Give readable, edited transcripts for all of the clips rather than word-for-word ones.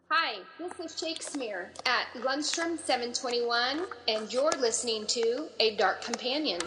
Hi, this is Shakespeare at Lundstrom 721, and you're listening to A Dark Companion.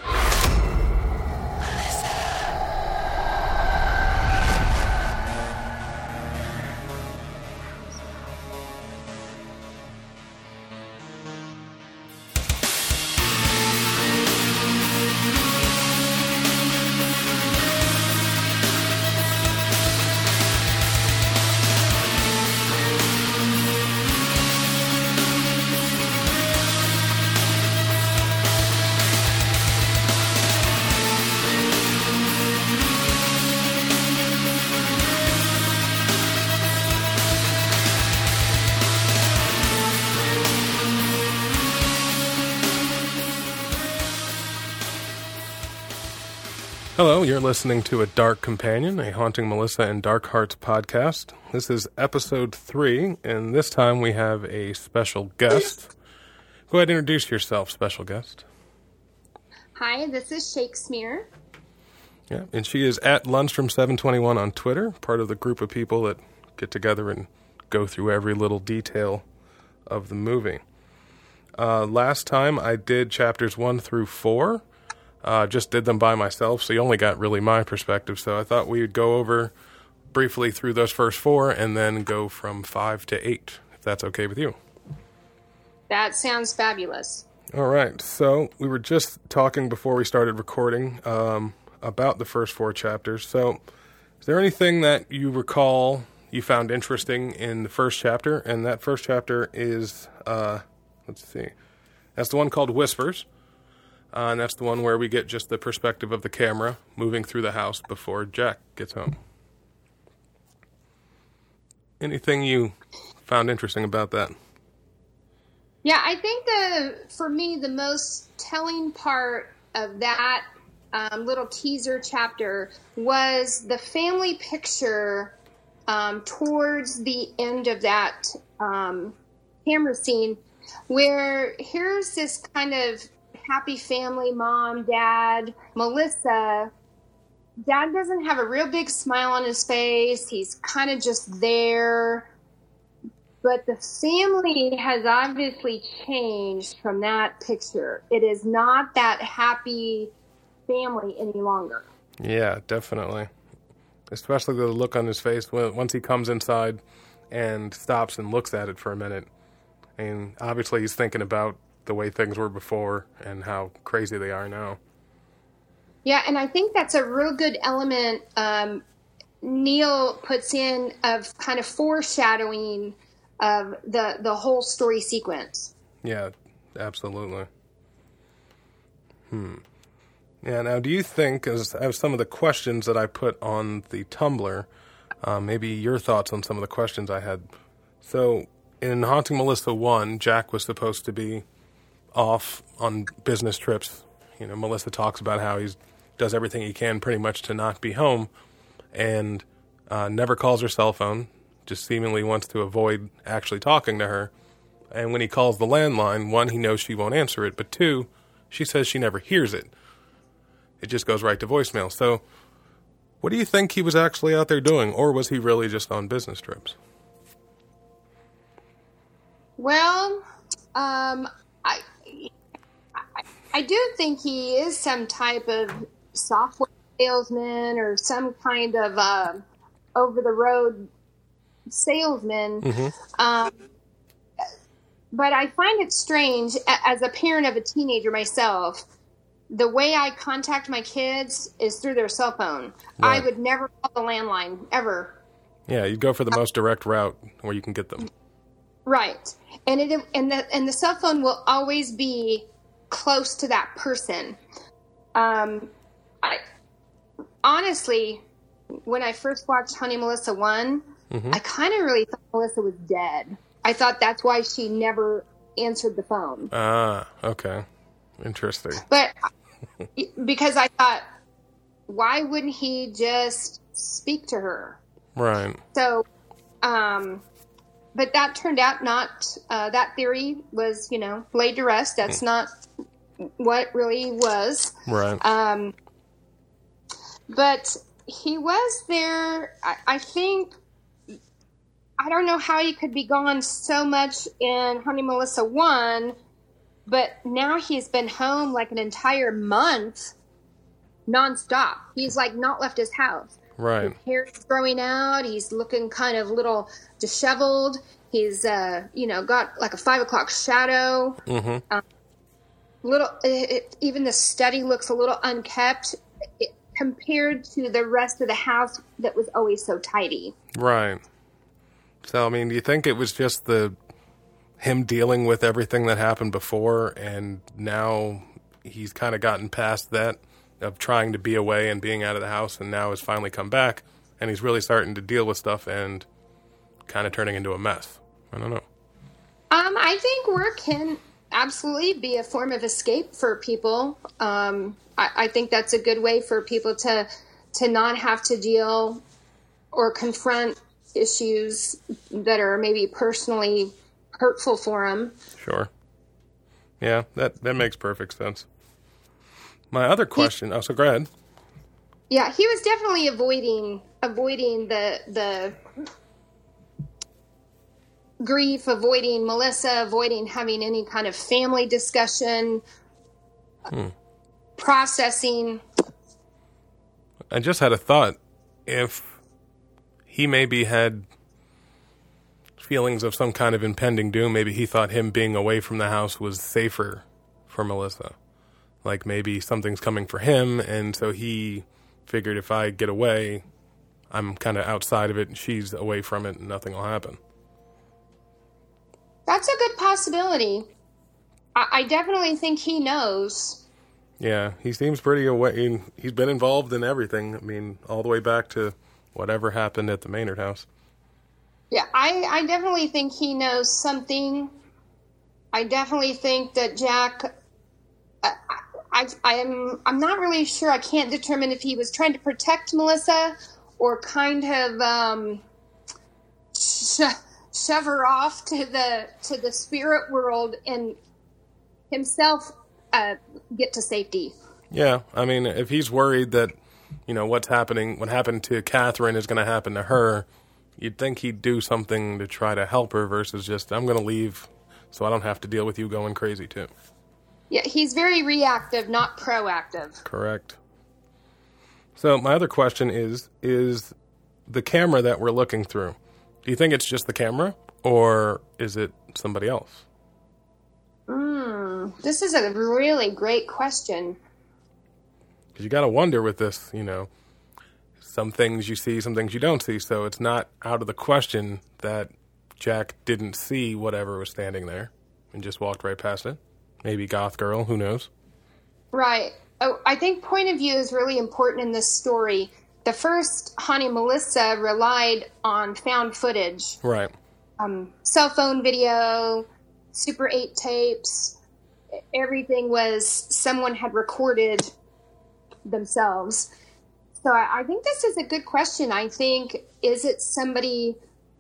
Hello, you're listening to A Dark Companion, a Haunting Melissa and Dark Hearts podcast. This is episode 3, and this time we have a special guest. Go ahead and introduce yourself, special guest. Hi, this is Shakespeare. Yeah, and she is at Lundstrom721 on Twitter, part of the group of people that get together and go through every little detail of the movie. Last time I did chapters 1 through 4. Just did them by myself, so you only got really my perspective. So I thought we would go over briefly through those first 4 and then go from 5 to 8, if that's okay with you. That sounds fabulous. All right, so we were just talking before we started recording about the first 4 chapters. So is there anything that you recall you found interesting in the first chapter? And that first chapter is, let's see, that's the one called Whispers. And that's the one where we get just the perspective of the camera moving through the house before Jack gets home. Anything you found interesting about that? Yeah, I think for me, the most telling part of that little teaser chapter was the family picture towards the end of that camera scene, where here's this kind of happy family, mom, dad, Melissa. Dad doesn't have a real big smile on his face. He's kind of just there. But the family has obviously changed from that picture. It is not that happy family any longer. Yeah, definitely. Especially the look on his face once he comes inside and stops and looks at it for a minute. And obviously he's thinking about the way things were before and how crazy they are now. Yeah, and I think that's a real good element Neil puts in of kind of foreshadowing of the whole story sequence. Yeah, absolutely. Yeah, now do you think, as some of the questions that I put on the Tumblr, maybe your thoughts on some of the questions I had. So, in Haunting Melissa 1, Jack was supposed to be off on business trips. You know, Melissa talks about how he does everything he can pretty much to not be home, and never calls her cell phone, just seemingly wants to avoid actually talking to her. And when he calls the landline, 1, he knows she won't answer it, but 2, she says she never hears it. It just goes right to voicemail. So what do you think he was actually out there doing, or was he really just on business trips? Well, I do think he is some type of software salesman or some kind of over-the-road salesman. Mm-hmm. But I find it strange, as a parent of a teenager myself, the way I contact my kids is through their cell phone. Right. I would never call the landline, ever. Yeah, you'd go for the most direct route where you can get them. Right. And the cell phone will always be close to that person. I honestly, when I first watched Haunting Melissa 1, I kind of really thought Melissa was dead. I thought that's why she never answered the phone. Ah, okay. Interesting. But because I thought, why wouldn't he just speak to her? Right. So, but that turned out not, that theory was, laid to rest. That's not what really was. Right. But he was there, I think, I don't know how he could be gone so much in Honey Melissa 1, but now he's been home like an entire month nonstop. He's like not left his house. Right. His hair is growing out. He's looking kind of little disheveled. He's, got like a 5 o'clock shadow. Mm-hmm. Even the study looks a little unkept compared to the rest of the house that was always so tidy. Right. So, I mean, do you think it was just him dealing with everything that happened before, and now he's kind of gotten past that of trying to be away and being out of the house, and now has finally come back, and he's really starting to deal with stuff and kind of turning into a mess? I don't know. I think work can absolutely be a form of escape for people. I think that's a good way for people to not have to deal or confront issues that are maybe personally hurtful for them. Sure. Yeah, that makes perfect sense. My other question... so go ahead. Yeah, he was definitely avoiding the grief, avoiding Melissa, avoiding having any kind of family discussion, processing. I just had a thought. If he maybe had feelings of some kind of impending doom, maybe he thought him being away from the house was safer for Melissa. Like maybe something's coming for him, and so he figured if I get away, I'm kind of outside of it, and she's away from it, and nothing will happen. That's a good possibility. I definitely think he knows. Yeah, he seems pretty away. He's been involved in everything. I mean, all the way back to whatever happened at the Maynard house. Yeah, I definitely think he knows something. I definitely think that Jack... I'm not really sure. I can't determine if he was trying to protect Melissa or kind of shove her off to the spirit world and himself get to safety. Yeah, I mean, if he's worried that what happened to Catherine is going to happen to her, you'd think he'd do something to try to help her versus just, I'm going to leave so I don't have to deal with you going crazy too. Yeah, he's very reactive, not proactive. Correct. So my other question is the camera that we're looking through, do you think it's just the camera or is it somebody else? This is a really great question. Because you got to wonder with this, some things you see, some things you don't see. So it's not out of the question that Jack didn't see whatever was standing there and just walked right past it. Maybe Goth Girl, who knows? Right. Oh, I think point of view is really important in this story. The first Honey Melissa relied on found footage. Right. Cell phone video, Super 8 tapes. Everything was someone had recorded themselves. So I think this is a good question. I think, is it somebody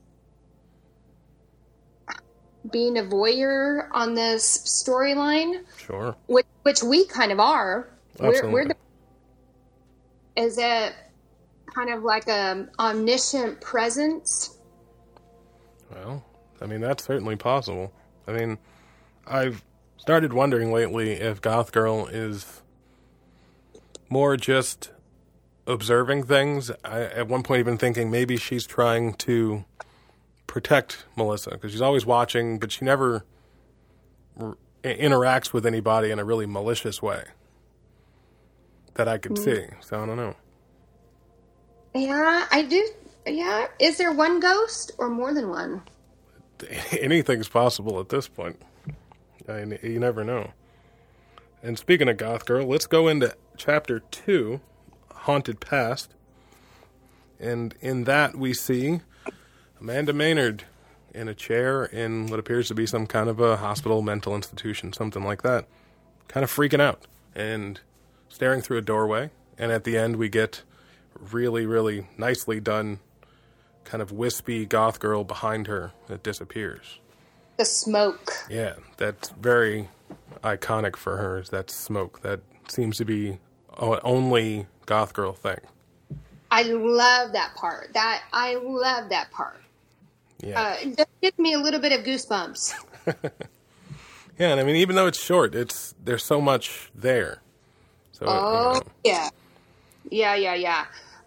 being a voyeur on this storyline? Sure. Which we kind of are. Absolutely. Is it kind of like a omniscient presence? Well, I mean, that's certainly possible. I mean, I've started wondering lately if Goth Girl is more just observing things. I, at one point, even thinking maybe she's trying to protect Melissa because she's always watching, but she never interacts with anybody in a really malicious way that I could see. So I don't know. Yeah, I do. Yeah. Is there one ghost or more than one? Anything's possible at this point. I mean, you never know. And speaking of Goth Girl, let's go into Chapter 2, Haunted Past. And in that we see Amanda Maynard in a chair in what appears to be some kind of a hospital, mental institution, something like that. Kind of freaking out and staring through a doorway. And at the end we get really, really nicely done kind of wispy Goth Girl behind her that disappears. The smoke. Yeah, that's very iconic for her, is that smoke. That seems to be only Goth Girl thing. I love that part. I love that part. Yeah. It just gives me a little bit of goosebumps. Yeah, and I mean, even though it's short, there's so much there. So, yeah. Yeah.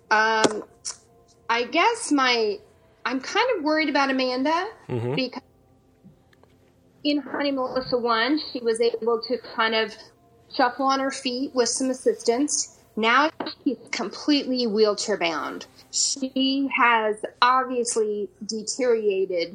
I guess I'm kind of worried about Amanda because in Honey Melissa 1, she was able to kind of shuffle on her feet with some assistance. Now she's completely wheelchair bound. She has obviously deteriorated,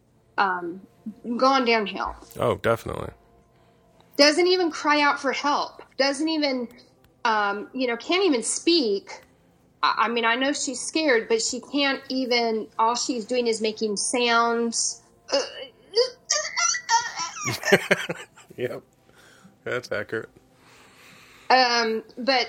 gone downhill. Oh, definitely. Doesn't even cry out for help. Doesn't even, can't even speak. I mean, I know she's scared, but she can't even, all she's doing is making sounds. Yep. That's accurate. But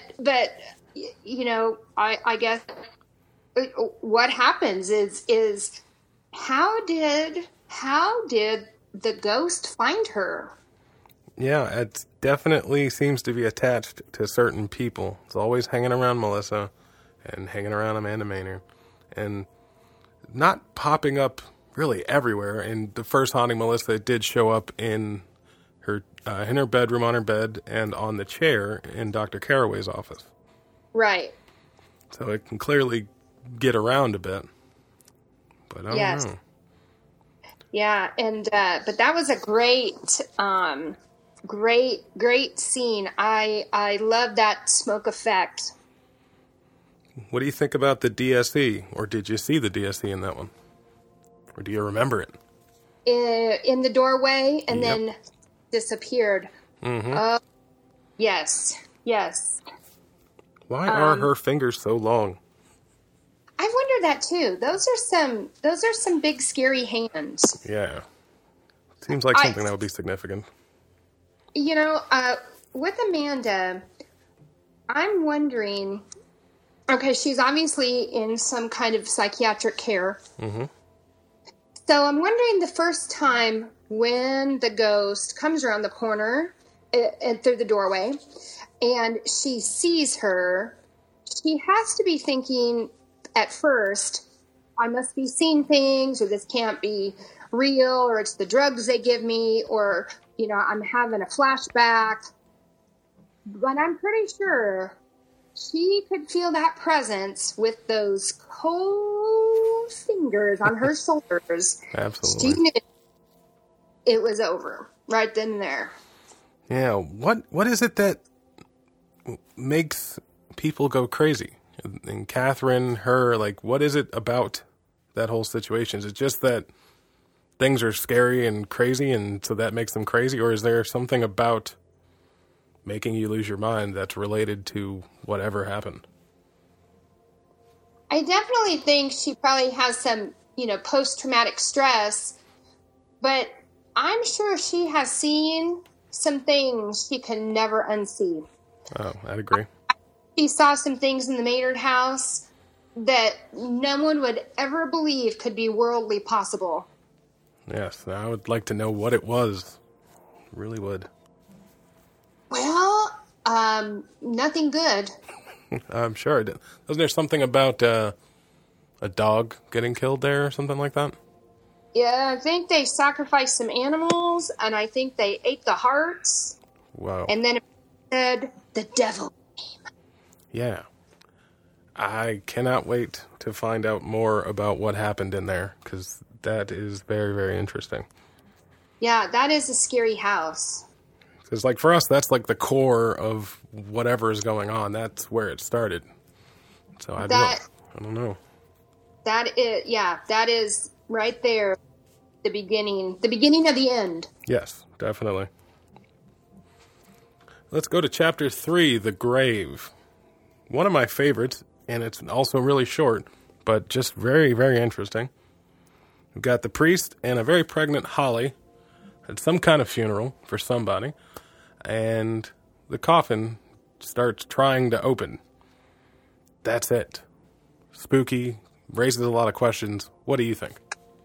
I guess what happens is how did the ghost find her? Yeah, it definitely seems to be attached to certain people. It's always hanging around Melissa and hanging around Amanda Maynard and not popping up really everywhere. In the first Haunting Melissa, it did show up in her bedroom, on her bed, and on the chair in Dr. Carraway's office. Right. So it can clearly get around a bit. But I don't know. Yeah, and but that was a great scene. I love that smoke effect. What do you think about the DSE? Or did you see the DSE in that one? Or do you remember it? In the doorway and then disappeared. Mm-hmm. Yes. Why are her fingers so long? I wonder that too. Those are some big scary hands. Yeah. Seems like something that would be significant. With Amanda, I'm wondering, okay, she's obviously in some kind of psychiatric care. Mm-hmm. So I'm wondering the first time when the ghost comes around the corner and through the doorway and she sees her, she has to be thinking at first, I must be seeing things, or this can't be real, or it's the drugs they give me, or, I'm having a flashback. But I'm pretty sure she could feel that presence with those cold fingers on her shoulders. Absolutely. She knew it was over right then and there. Yeah. What is it that makes people go crazy? And Catherine, her, what is it about that whole situation? Is it just that things are scary and crazy and so that makes them crazy? Or is there something about making you lose your mind that's related to whatever happened? I definitely think she probably has some, post-traumatic stress, but I'm sure she has seen some things she can never unsee. Oh, I'd agree. She saw some things in the Maynard house that no one would ever believe could be worldly possible. Yes, I would like to know what it was. Really would. Well, nothing good. I'm sure it did. Wasn't there something about a dog getting killed there or something like that? Yeah, I think they sacrificed some animals, and I think they ate the hearts. Wow. And then it said, the devil came. Yeah. I cannot wait to find out more about what happened in there, because that is very, very interesting. Yeah, that is a scary house. Because, for us, that's, the core of whatever is going on. That's where it started. So, I don't know. That is right there, the beginning of the end. Yes, definitely. Let's go to Chapter 3, The Grave. One of my favorites, and it's also really short, but just very, very interesting. We've got the priest and a very pregnant Holly at some kind of funeral for somebody, and the coffin starts trying to open. That's it. Spooky, raises a lot of questions. What do you think?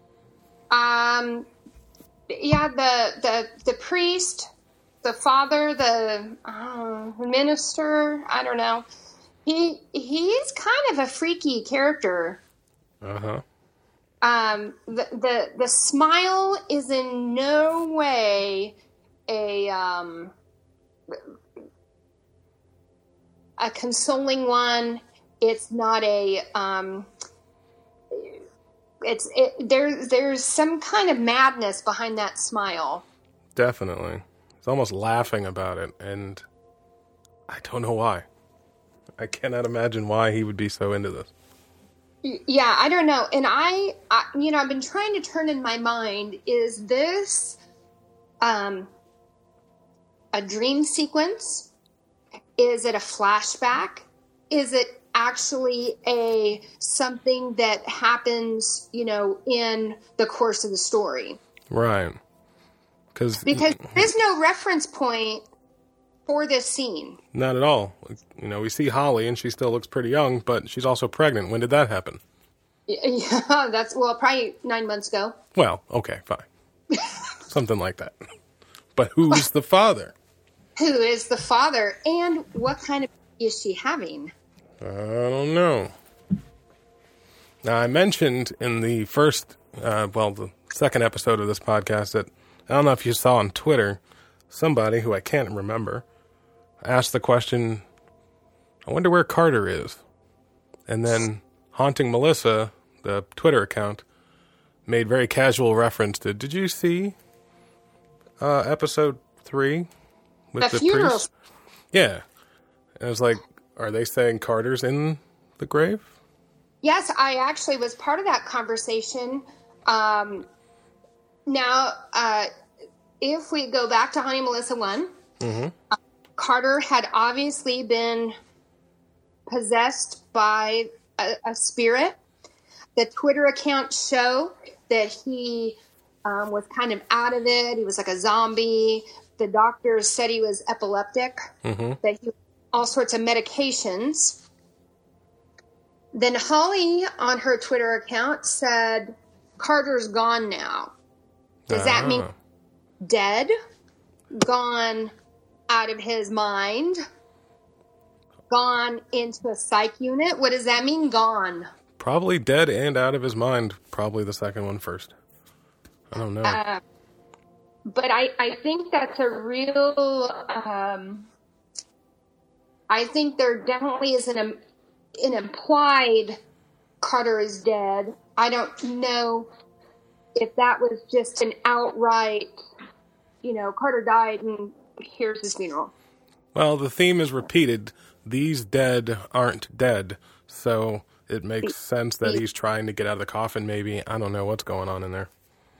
Yeah, the priest, the father, the minister, I don't know. He's kind of a freaky character. Uh-huh. The smile is in no way a consoling one. It's not there's some kind of madness behind that smile. Definitely. It's almost laughing about it, and I don't know why. I cannot imagine why he would be so into this. Yeah, I don't know. And I've been trying to turn in my mind, is this a dream sequence? Is it a flashback? Is it actually something that happens, in the course of the story? Right. Because there's no reference point for this scene. Not at all. We see Holly, and she still looks pretty young, but she's also pregnant. When did that happen? Yeah, that's, probably 9 months ago. Well, okay, fine. Something like that. But who's the father? Who is the father, and what kind of is she having? I don't know. Now, I mentioned in the the second episode of this podcast that, I don't know if you saw on Twitter, somebody who I can't remember asked the question, I wonder where Carter is. And then Haunting Melissa, the Twitter account, made very casual reference to, did you see episode 3 with the funeral priest? Yeah. And I was like, are they saying Carter's in the grave? Yes, I actually was part of that conversation. Now, if we go back to Haunting Melissa 1, Carter had obviously been possessed by a spirit. The Twitter accounts show that he was kind of out of it. He was like a zombie. The doctors said he was epileptic, that he all sorts of medications. Then Holly, on her Twitter account, said, Carter's gone now. Does that mean dead? Gone out of his mind? Gone into a psych unit? What does that mean, gone? Probably dead and out of his mind. Probably the second one first. I don't know. But I think that's a real... I think there definitely is an implied Carter is dead. I don't know if that was just an outright, Carter died and here's his funeral. Well, the theme is repeated. These dead aren't dead. So it makes sense that he's trying to get out of the coffin, maybe. I don't know what's going on in there.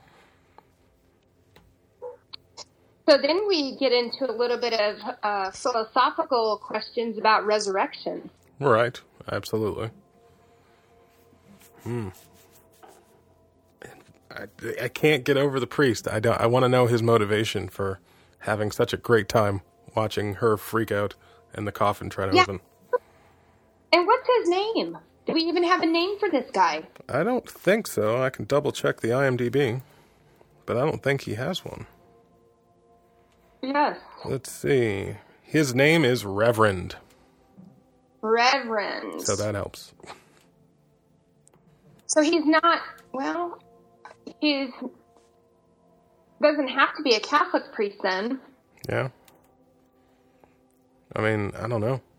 So then we get into a little bit of philosophical questions about resurrection. Right. Absolutely. I can't get over the priest. I want to know his motivation for having such a great time watching her freak out and the coffin try to open. And what's his name? Do we even have a name for this guy? I don't think so. I can double check the IMDb, but I don't think he has one. Yes. Let's see. His name is Reverend. Reverend. So that helps. So he's not, he doesn't have to be a Catholic priest then. Yeah. I mean, I don't know.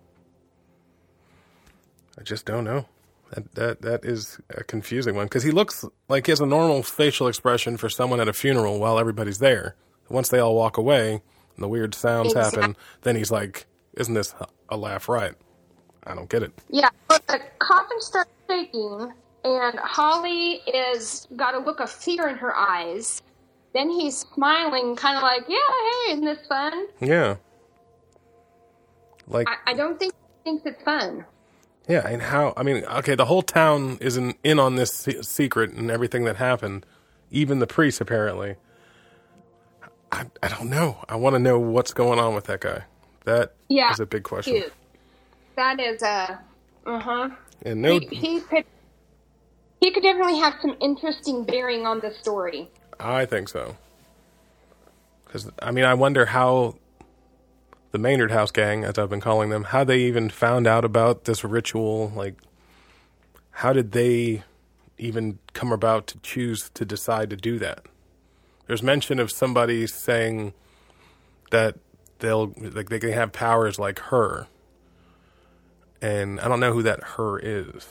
I just don't know. That is a confusing one, because he looks like he has a normal facial expression for someone at a funeral while everybody's there. Once they all walk away and the weird sounds happen, then he's like, isn't this a laugh right? I don't get it. Yeah, but the coffin starts shaking, and Holly is got a look of fear in her eyes. Then he's smiling, kind of like, yeah, hey, isn't this fun? Yeah. Like, I don't think he thinks it's fun. Yeah, and the whole town is in on this secret and everything that happened. Even the priest, apparently. I don't know. I want to know what's going on with that guy. That is a big question. Cute. That is And he could definitely have some interesting bearing on the story. I think so. Because, I wonder how the Maynard House gang, as I've been calling them, how they even found out about this ritual. Like, how did they even come about to choose to decide to do that? There's mention of somebody saying that they can have powers like her. And I don't know who that her is.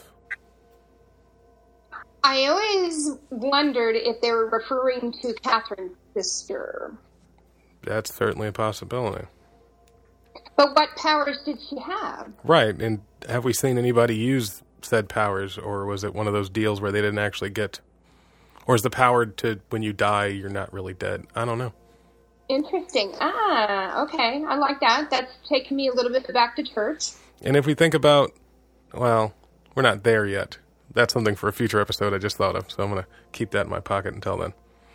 I always wondered if they were referring to Catherine's sister. That's certainly a possibility. But what powers did she have? Right, and have we seen anybody use said powers, or was it one of those deals where they didn't actually get... Or is the power to, when you die, you're not really dead? I don't know. Interesting. Okay. I like that. That's taking me a little bit back to church. And if we think about... Well, we're not there yet. That's something for a future episode I just thought of, so I'm going to keep that in my pocket until then.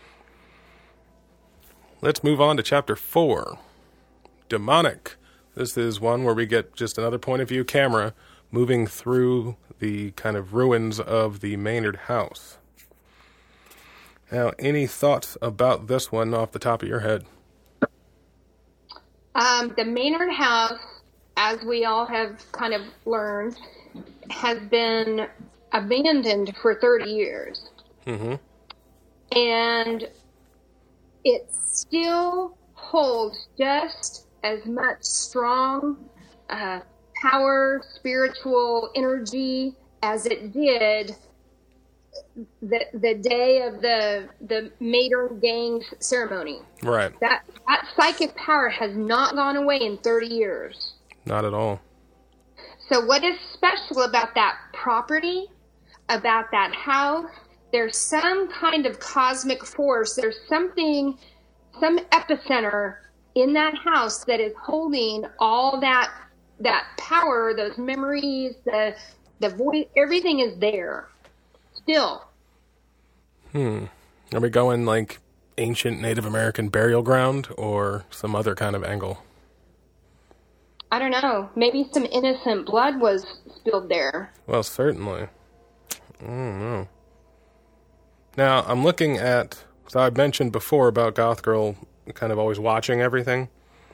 Let's move on to Chapter 4. Demonic. This is one where we get just another point of view camera moving through the kind of ruins of the Maynard house. Now, any thoughts about this one off the top of your head? The Maynard house, as we all have kind of learned, has been abandoned for 30 years. Mm-hmm. And it still holds just as much strong power, spiritual energy as it did the day of the Maynard Gang ceremony. Right. That psychic power has not gone away in 30 years. Not at all. So what is special about that property, about that house? There's some kind of cosmic force. There's something, some epicenter in that house that is holding all that power, those memories, the voice, everything is there. Still. Are we going like ancient Native American burial ground or some other kind of angle? I don't know. Maybe some innocent blood was spilled there. Well, certainly. I don't know. Now, I'm looking at... So I mentioned before about Goth Girl kind of always watching everything.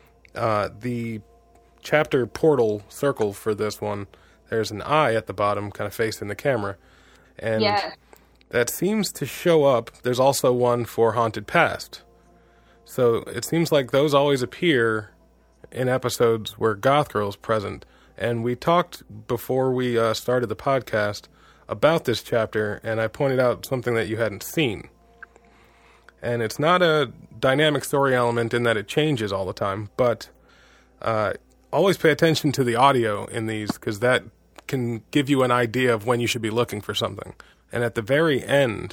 The chapter portal circle for this one, there's an eye at the bottom kind of facing the camera. And yes. That seems to show up. There's also one for Haunted Past. So it seems like those always appear in episodes where Goth Girl is present. And we talked before we started the podcast about this chapter, and I pointed out something that you hadn't seen. And it's not a dynamic story element in that it changes all the time, but always pay attention to the audio in these, because that can give you an idea of when you should be looking for something. And at the very end,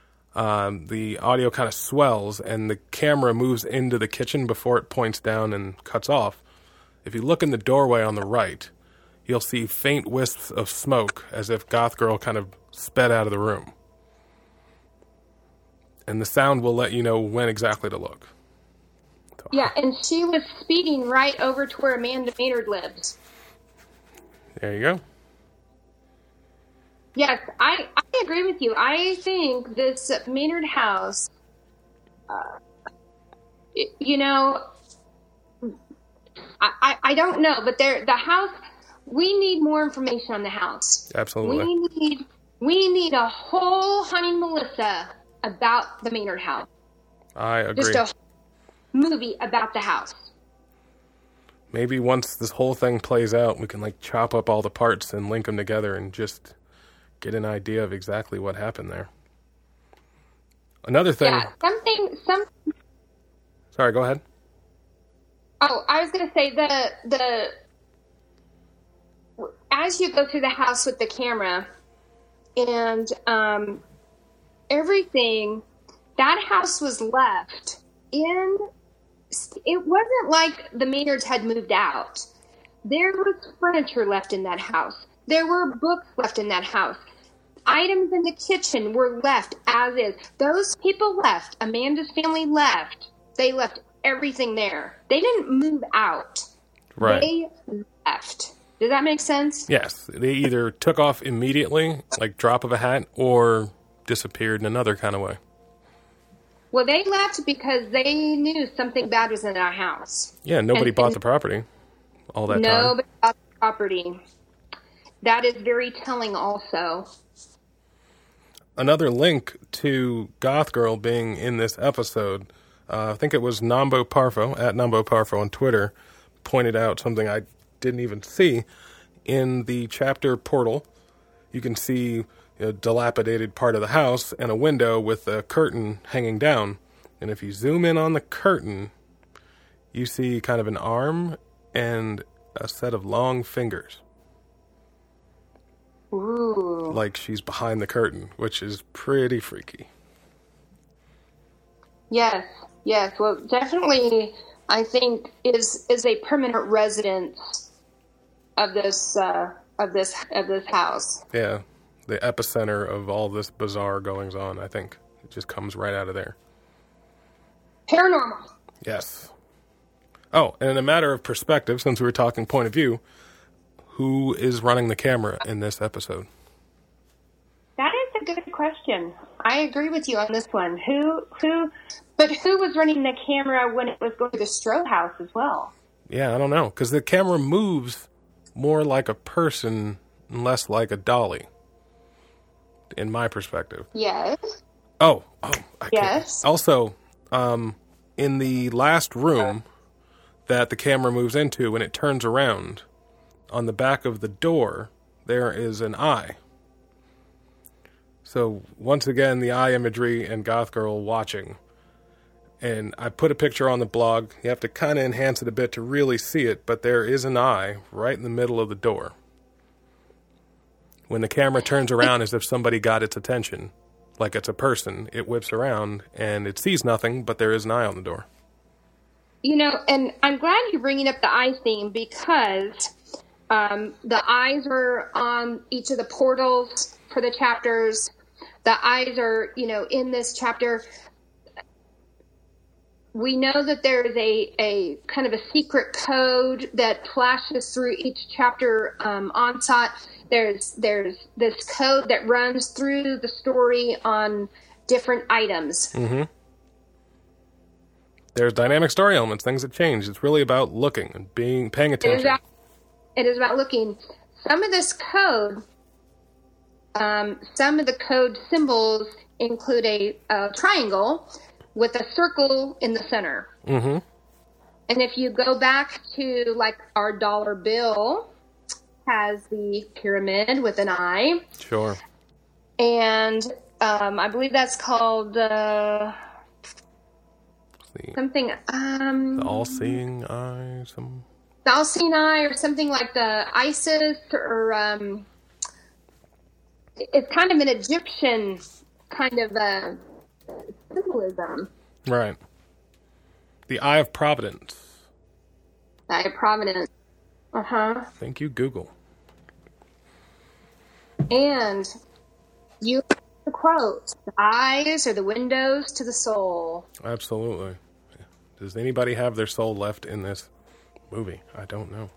the audio kind of swells, and the camera moves into the kitchen before it points down and cuts off. If you look in the doorway on the right, you'll see faint wisps of smoke, as if Goth Girl kind of sped out of the room. And the sound will let you know when exactly to look. Yeah, and she was speeding right over to where Amanda Maynard lives. There you go. Yes, I agree with you. I think this Maynard house, I don't know, but the house, we need more information on the house. Absolutely. We need a whole Hunting Melissa about the Maynard house. I agree. Just a movie about the house. Maybe once this whole thing plays out, we can like chop up all the parts and link them together and just get an idea of exactly what happened there. Another thing. Yeah, something. Sorry, go ahead. Oh, I was going to say as you go through the house with the camera and everything, that house was left in. It wasn't like the Maynards had moved out. There was furniture left in that house. There were books left in that house. Items in the kitchen were left as is. Those people left. Amanda's family left. They left everything there. They didn't move out. Right. They left. Does that make sense? Yes. They either took off immediately, like drop of a hat, or disappeared in another kind of way. Well, they left because they knew something bad was in that house. Yeah, nobody bought the property all that time. Nobody bought the property. That is very telling also. another link to Goth Girl being in this episode. I think it was Nambo Parfo, at Nambo Parfo on Twitter, pointed out something I didn't even see. In the chapter portal, you can see a dilapidated part of the house and a window with a curtain hanging down. And if you zoom in on the curtain, you see kind of an arm and a set of long fingers. Ooh. Like she's behind the curtain, which is pretty freaky. Yes. Well, definitely, I think is a permanent residence of this house. Yeah, the epicenter of all this bizarre goings on. I think it just comes right out of there. Paranormal. Yes. Oh, and in a matter of perspective, since we were talking point of view, who is running the camera in this episode? That is a good question. I agree with you on this one. But who was running the camera when it was going to the Stroh house as well? Yeah, I don't know, because the camera moves more like a person and less like a dolly, in my perspective. Yes. Oh, yes. Also, in the last room that the camera moves into, when it turns around, on the back of the door, there is an eye. So, once again, the eye imagery and Goth Girl watching. And I put a picture on the blog. You have to kind of enhance it a bit to really see it, but there is an eye right in the middle of the door. When the camera turns around as if somebody got its attention, like it's a person, it whips around and it sees nothing, but there is an eye on the door. You know, and I'm glad you're bringing up the eye theme because the eyes are on each of the portals for the chapters. The eyes are, in this chapter. We know that there is a kind of a secret code that flashes through each chapter onslaught. There's this code that runs through the story on different items. Mm-hmm. There's dynamic story elements, things that change. It's really about looking and paying attention. It is about looking. Some of this code, some of the code symbols include a triangle with a circle in the center. Mm-hmm. And if you go back to, like, our dollar bill has the pyramid with an eye. Sure. And I believe that's called something. The all-seeing eye. The all-seeing eye, or something like the Isis, or it's kind of an Egyptian kind of symbolism. Right. The Eye of Providence. The Eye of Providence. Uh-huh. Thank you, Google. And you the quote, the eyes are the windows to the soul. Absolutely. Does anybody have their soul left in this movie? I don't know.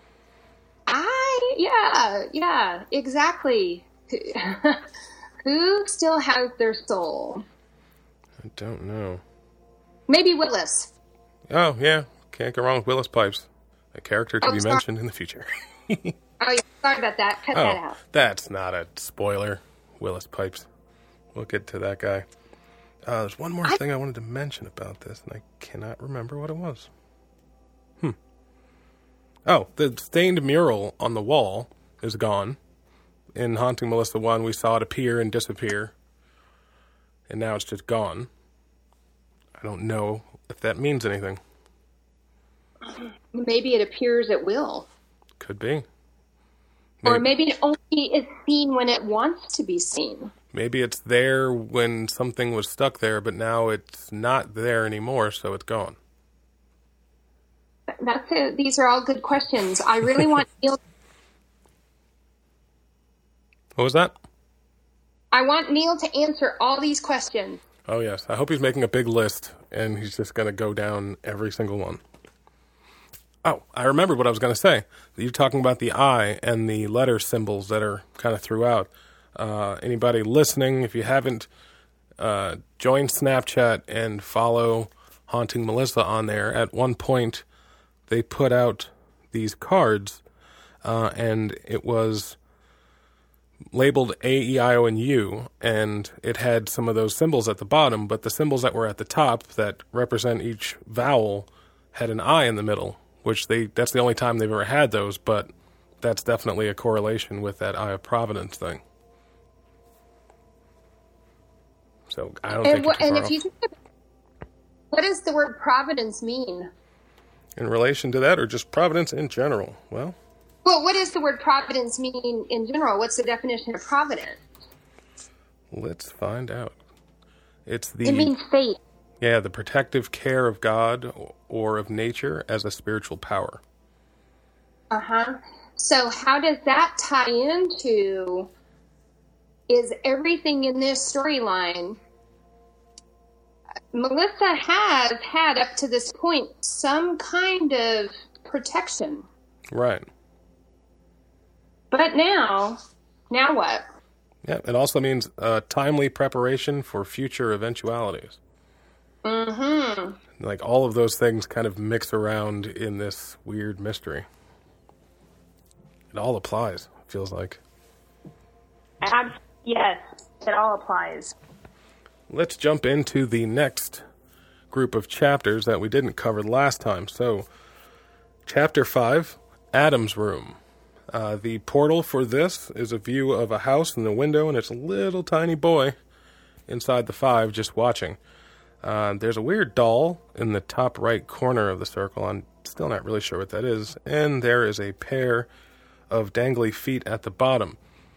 Yeah, exactly. Who still has their soul? I don't know. Maybe Willis. Oh, yeah. Can't go wrong with Willis Pipes. A character to be mentioned in the future. Oh, yeah. Sorry about that. Cut that out. That's not a spoiler. Willis Pipes. We'll get to that guy. There's one more thing I wanted to mention about this, and I cannot remember what it was. Oh, the stained mural on the wall is gone. In Haunting Melissa 1, we saw it appear and disappear. And now it's just gone. I don't know if that means anything. Maybe it appears at will. Could be. Or maybe it only is seen when it wants to be seen. Maybe it's there when something was stuck there, but now it's not there anymore, so it's gone. That's it. These are all good questions. I really want Neil. What was that? I want Neil to answer all these questions. Oh, yes. I hope he's making a big list, and he's just going to go down every single one. Oh, I remembered what I was going to say. You're talking about the eye and the letter symbols that are kind of throughout. Anybody listening, if you haven't, join Snapchat and follow Haunting Melissa on there. At one point, they put out these cards, and it was labeled A, E, I, O, and U, and it had some of those symbols at the bottom, but the symbols that were at the top that represent each vowel had an I in the middle, which that's the only time they've ever had those, but that's definitely a correlation with that Eye of Providence thing. So I don't think what does the word providence mean? In relation to that, or just providence in general? Well, what does the word providence mean in general? What's the definition of providence? Let's find out. It means fate. Yeah, the protective care of God or of nature as a spiritual power. So how does that tie into, is everything in this storyline, Melissa has had up to this point some kind of protection. Right. But now what? Yeah, it also means timely preparation for future eventualities. Like all of those things kind of mix around in this weird mystery. It all applies, it feels like. Yes, it all applies. Let's jump into the next group of chapters that we didn't cover last time. So, Chapter 5, Adam's Room. The portal for this is a view of a house in the window, and it's a little tiny boy inside the 5 just watching. There's a weird doll in the top right corner of the circle. I'm still not really sure what that is. And there is a pair of dangly feet at the bottom.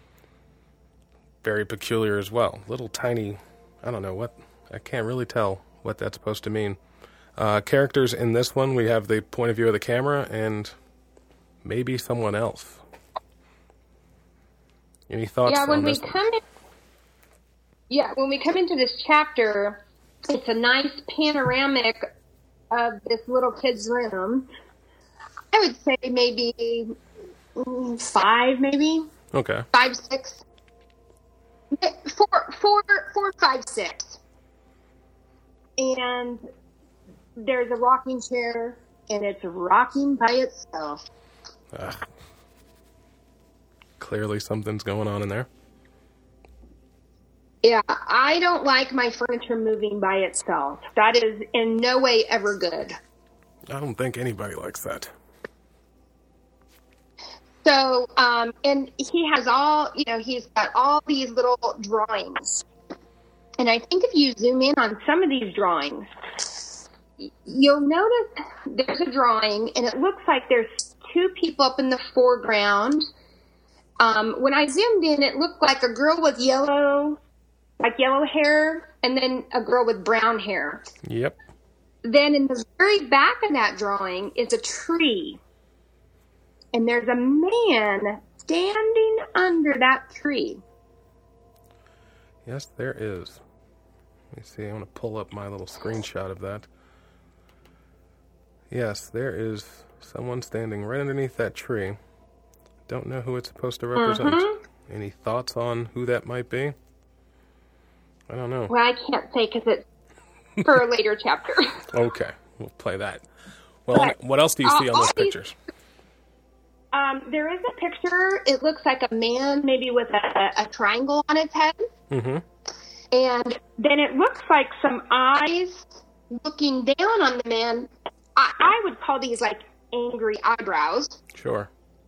Very peculiar as well. Little tiny, I don't know what, I can't really tell what that's supposed to mean. Characters in this one, we have the point of view of the camera and maybe someone else. Any thoughts on this one? When we come into this chapter, it's a nice panoramic of this little kid's room. I would say maybe 5, maybe. Okay. 5, 6. 4, 5, 6. And there's a rocking chair, and it's rocking by itself. Clearly something's going on in there. Yeah, I don't like my furniture moving by itself. That is in no way ever good. I don't think anybody likes that. So, and he has he's got all these little drawings. And I think if you zoom in on some of these drawings, you'll notice there's a drawing, and it looks like there's 2 people up in the foreground. When I zoomed in, it looked like a girl with yellow hair, and then a girl with brown hair. Yep. Then in the very back of that drawing is a tree. And there's a man standing under that tree. Yes, there is. Let me see. I want to pull up my little screenshot of that. Yes, there is someone standing right underneath that tree. Don't know who it's supposed to represent. Any thoughts on who that might be? I don't know. Well, I can't say because it's for a later chapter. Okay, we'll play that. Well, what else do you see on those pictures? There is a picture. It looks like a man, maybe with a triangle on his head. Mm-hmm. And then it looks like some eyes looking down on the man. I would call these like angry eyebrows. Sure.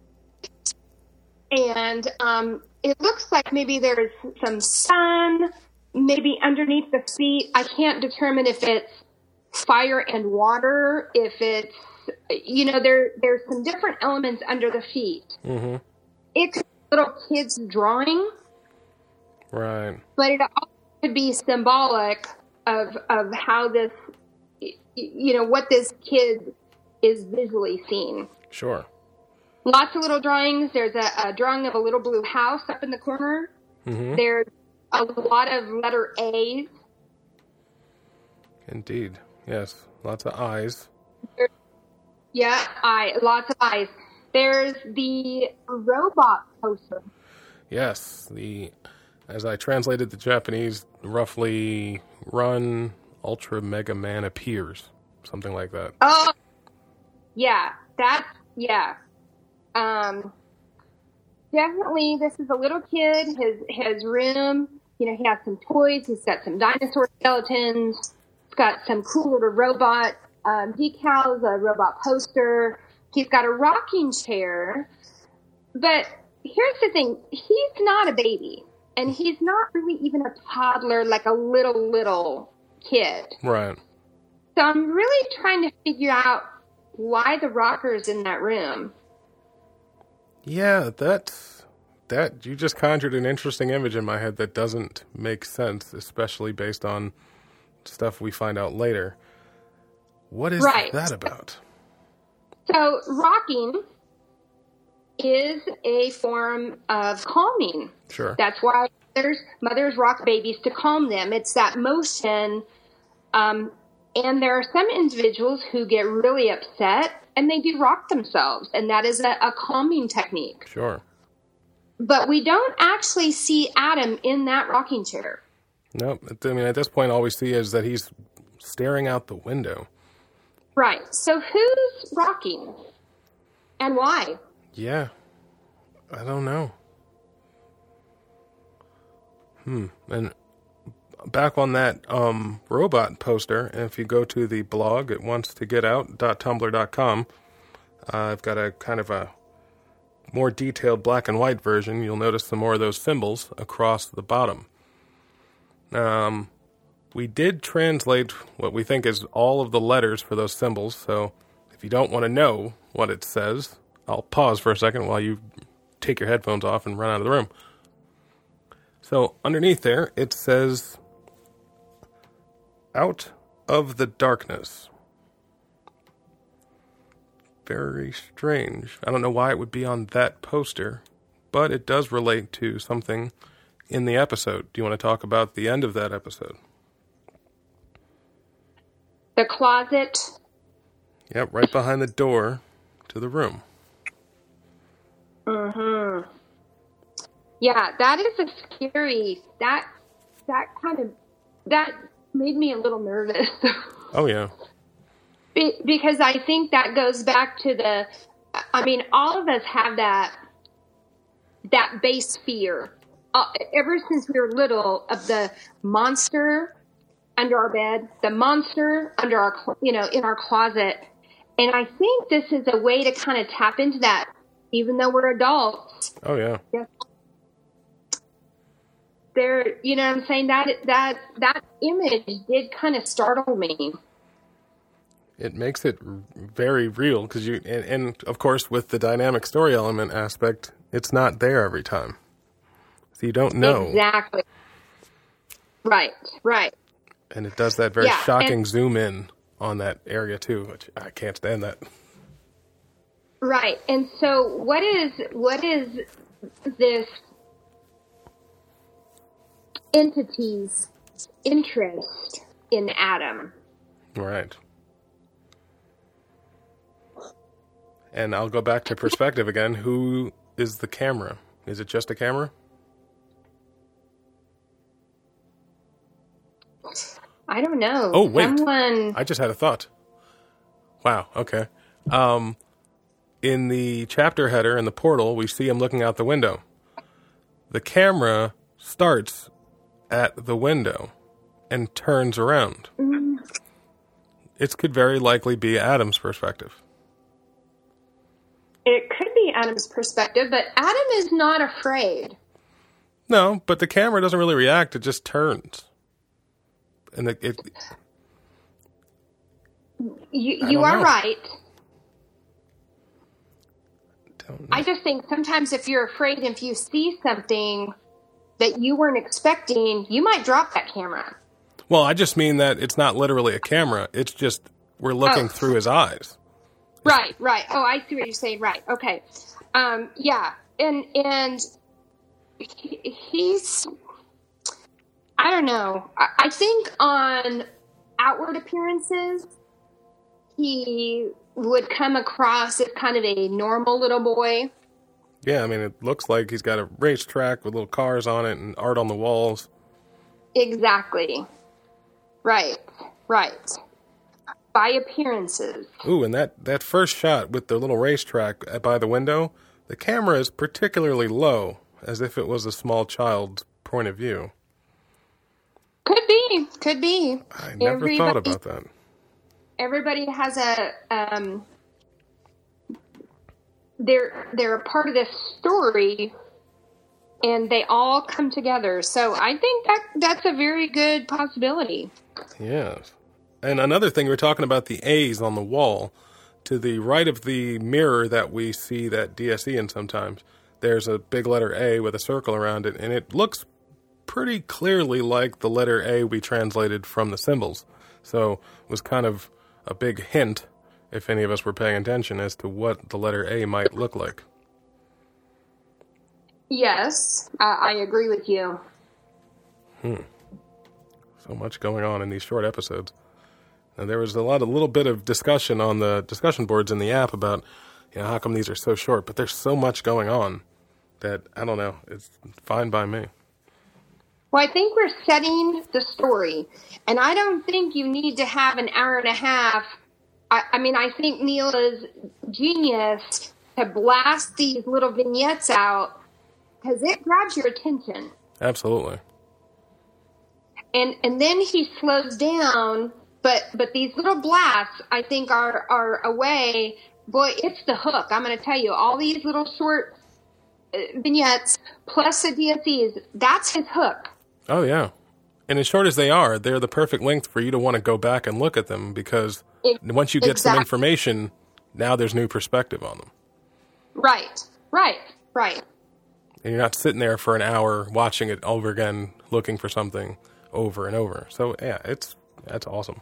And it looks like maybe there's some sun, maybe underneath the feet. I can't determine if it's fire and water, if it's, there's some different elements under the feet. Mm-hmm. It's a little kid's drawing. Right. But it also could be symbolic of how this, what this kid is visually seeing. Sure. Lots of little drawings. There's a drawing of a little blue house up in the corner. Mm-hmm. There's a lot of letter A's. Indeed. Yes. Lots of eyes. Lots of eyes. There's the robot poster. Yes. As I translated the Japanese, roughly run Ultra Mega Man appears. Something like that. Oh, yeah. definitely, this is a little kid, his room. You know, he has some toys. He's got some dinosaur skeletons. He's got some cool little robot decals, a robot poster. He's got a rocking chair. But here's the thing. He's not a baby. And he's not really even a toddler, like a little kid. Right. So I'm really trying to figure out why the rocker's in that room. Yeah, that you just conjured an interesting image in my head that doesn't make sense, especially based on stuff we find out later. What is that about? So rocking is a form of calming. Sure. That's why mothers rock babies to calm them. It's that motion. And there are some individuals who get really upset and they do rock themselves. And that is a calming technique. Sure. But we don't actually see Adam in that rocking chair. No, I mean, at this point, all we see is that he's staring out the window. Right. So who's rocking? And why? Yeah. I don't know. And back on that robot poster, if you go to the blog at wantstogetout.tumblr.com, I've got a kind of a more detailed black and white version. You'll notice some more of those symbols across the bottom. We did translate what we think is all of the letters for those symbols, so if you don't want to know what it says, I'll pause for a second while you take your headphones off and run out of the room. So underneath there, it says, "Out of the darkness." Very strange. I don't know why it would be on that poster, but it does relate to something in the episode. Do you want to talk about the end of that episode? The closet. Yep, right behind the door to the room. Mm-hmm. Yeah, that is a scary, that made me a little nervous. Oh, yeah. Because I think that goes back to all of us have that base fear. Ever since we were little, of the monster under our bed, the monster under our, in our closet. And I think this is a way to kind of tap into that, even though we're adults. Oh, yeah. There, you know what I'm saying? That image did kind of startle me. It makes it very real because and of course with the dynamic story element aspect, it's not there every time. So you don't know. Exactly. Right. And it does that very shocking zoom in on that area too, which I can't stand that. Right. And so what is this entity's interest in Adam? Right. And I'll go back to perspective again. Who is the camera? Is it just a camera? I don't know. Oh, wait. I just had a thought. Wow, okay. In the chapter header in the portal, we see him looking out the window. The camera starts at the window and turns around. Mm-hmm. It could very likely be Adam's perspective. It could be Adam's perspective, but Adam is not afraid. No, but the camera doesn't really react. It just turns. And you are right. I just think sometimes if you're afraid, if you see something that you weren't expecting, you might drop that camera. Well, I just mean that it's not literally a camera. It's just we're looking through his eyes. Right. Oh, I see what you're saying. Right. Okay. Yeah. And he's, I don't know. I think on outward appearances, he would come across as kind of a normal little boy. Yeah, I mean, it looks like he's got a racetrack with little cars on it and art on the walls. Exactly. Right. By appearances. Ooh, and that first shot with the little racetrack by the window, the camera is particularly low, as if it was a small child's point of view. Could be. I never thought about that. Everybody has they're a part of this story, and they all come together. So I think that's a very good possibility. Yes. And another thing, we're talking about the A's on the wall. To the right of the mirror that we see that DSE in sometimes, there's a big letter A with a circle around it, and it looks pretty clearly like the letter A we translated from the symbols. So it was kind of a big hint, if any of us were paying attention, as to what the letter A might look like. Yes, I agree with you. So much going on in these short episodes. And there was a little bit of discussion on the discussion boards in the app about, how come these are so short? But there's so much going on that, I don't know, it's fine by me. Well, I think we're setting the story. And I don't think you need to have an hour and a half. I think Neil is genius to blast these little vignettes out because it grabs your attention. Absolutely. And then he slows down. But these little blasts, I think, are a way. Boy, it's the hook. I'm going to tell you, all these little short vignettes plus the DSEs, that's his hook. Oh, yeah. And as short as they are, they're the perfect length for you to want to go back and look at them because once you get some information, now there's new perspective on them. Right. And you're not sitting there for an hour watching it over again, looking for something over and over. So, yeah, that's awesome.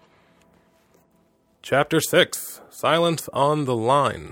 Chapter 6, Silence on the Line.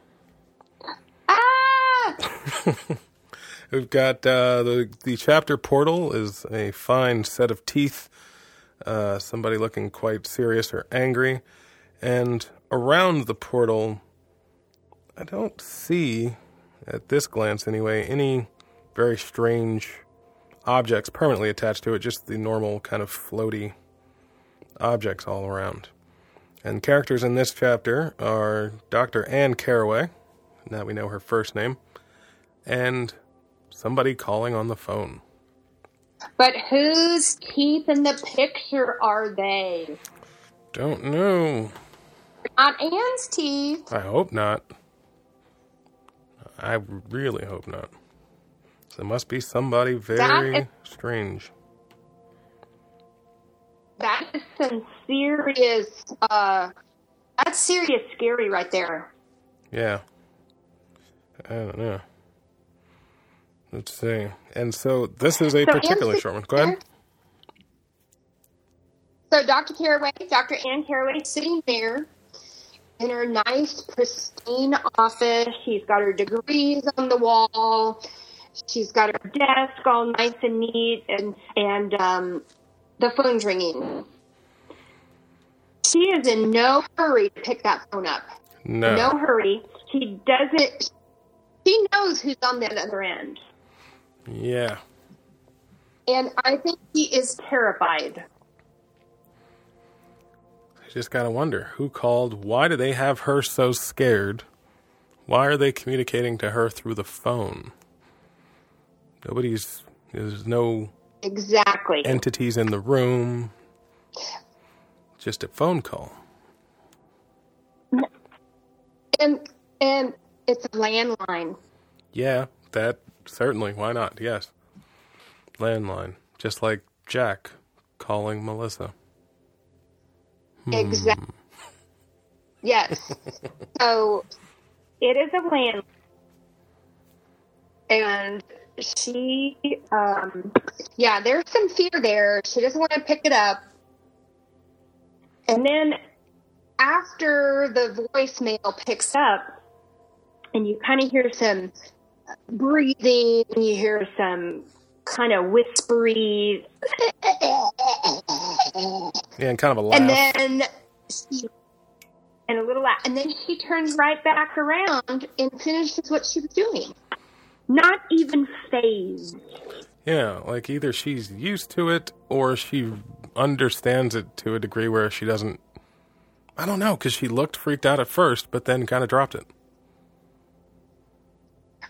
We've got the chapter portal is a fine set of teeth, somebody looking quite serious or angry. And around the portal, I don't see, at this glance anyway, any very strange objects permanently attached to it, just the normal kind of floaty objects all around. And characters in this chapter are Dr. Anne Carraway, now we know her first name, and somebody calling on the phone. But whose teeth in the picture are they? Don't know. Not Anne's teeth. I hope not. I really hope not. So it must be somebody very strange. That is some serious, that's serious scary right there. Yeah. I don't know. Let's see. And so this is a particularly short one. Go ahead. So Dr. Anne Carraway, sitting there in her nice, pristine office. She's got her degrees on the wall. She's got her desk all nice and neat, and the phone's ringing. She is in no hurry to pick that phone up. No hurry. She knows who's on that other end. Yeah. And I think she is terrified. I just gotta wonder, who called? Why do they have her so scared? Why are they communicating to her through the phone? There's no entities in the room. Just a phone call. And it's a landline. Yeah, that certainly. Why not? Yes. Landline. Just like Jack calling Melissa. Exactly. Yes. So it is a landline. And she, there's some fear there. She doesn't want to pick it up. And then after the voicemail picks up, and you kind of hear some breathing, and you hear some kind of whispery. Yeah, and kind of a laugh. And then a little laugh. And then she turns right back around and finishes what she was doing. Not even phased. Yeah, like either she's used to it or she understands it to a degree where she doesn't. I don't know, because she looked freaked out at first, but then kind of dropped it.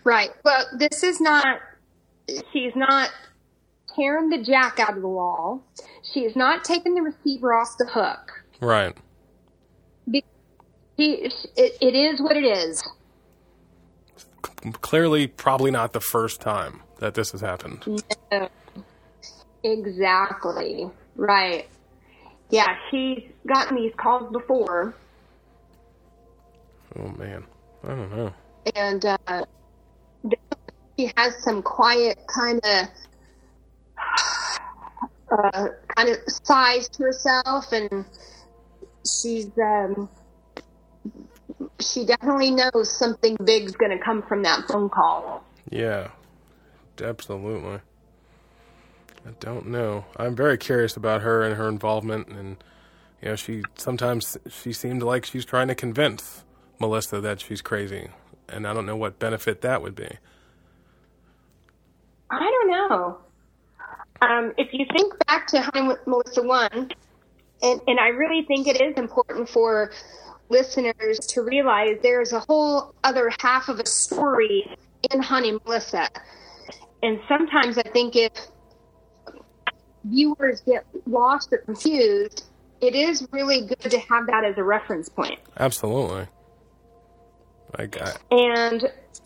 Right. Well, she's not tearing the jack out of the wall. She's not taking the receiver off the hook. Right. It is what it is. Clearly, probably not the first time that this has happened. No. Exactly. Right. Yeah, she's gotten these calls before. Oh, man. I don't know. And she has some quiet kind of size to herself, and she definitely knows something big's going to come from that phone call. Yeah, absolutely. I don't know. I'm very curious about her and her involvement, and she seemed like she's trying to convince Melissa that she's crazy, and I don't know what benefit that would be. I don't know. If you think back to Honey with Melissa 1, and I really think it is important for listeners to realize there's a whole other half of a story in Honey Melissa. And sometimes I think if viewers get lost or confused, it is really good to have that as a reference point. Absolutely. And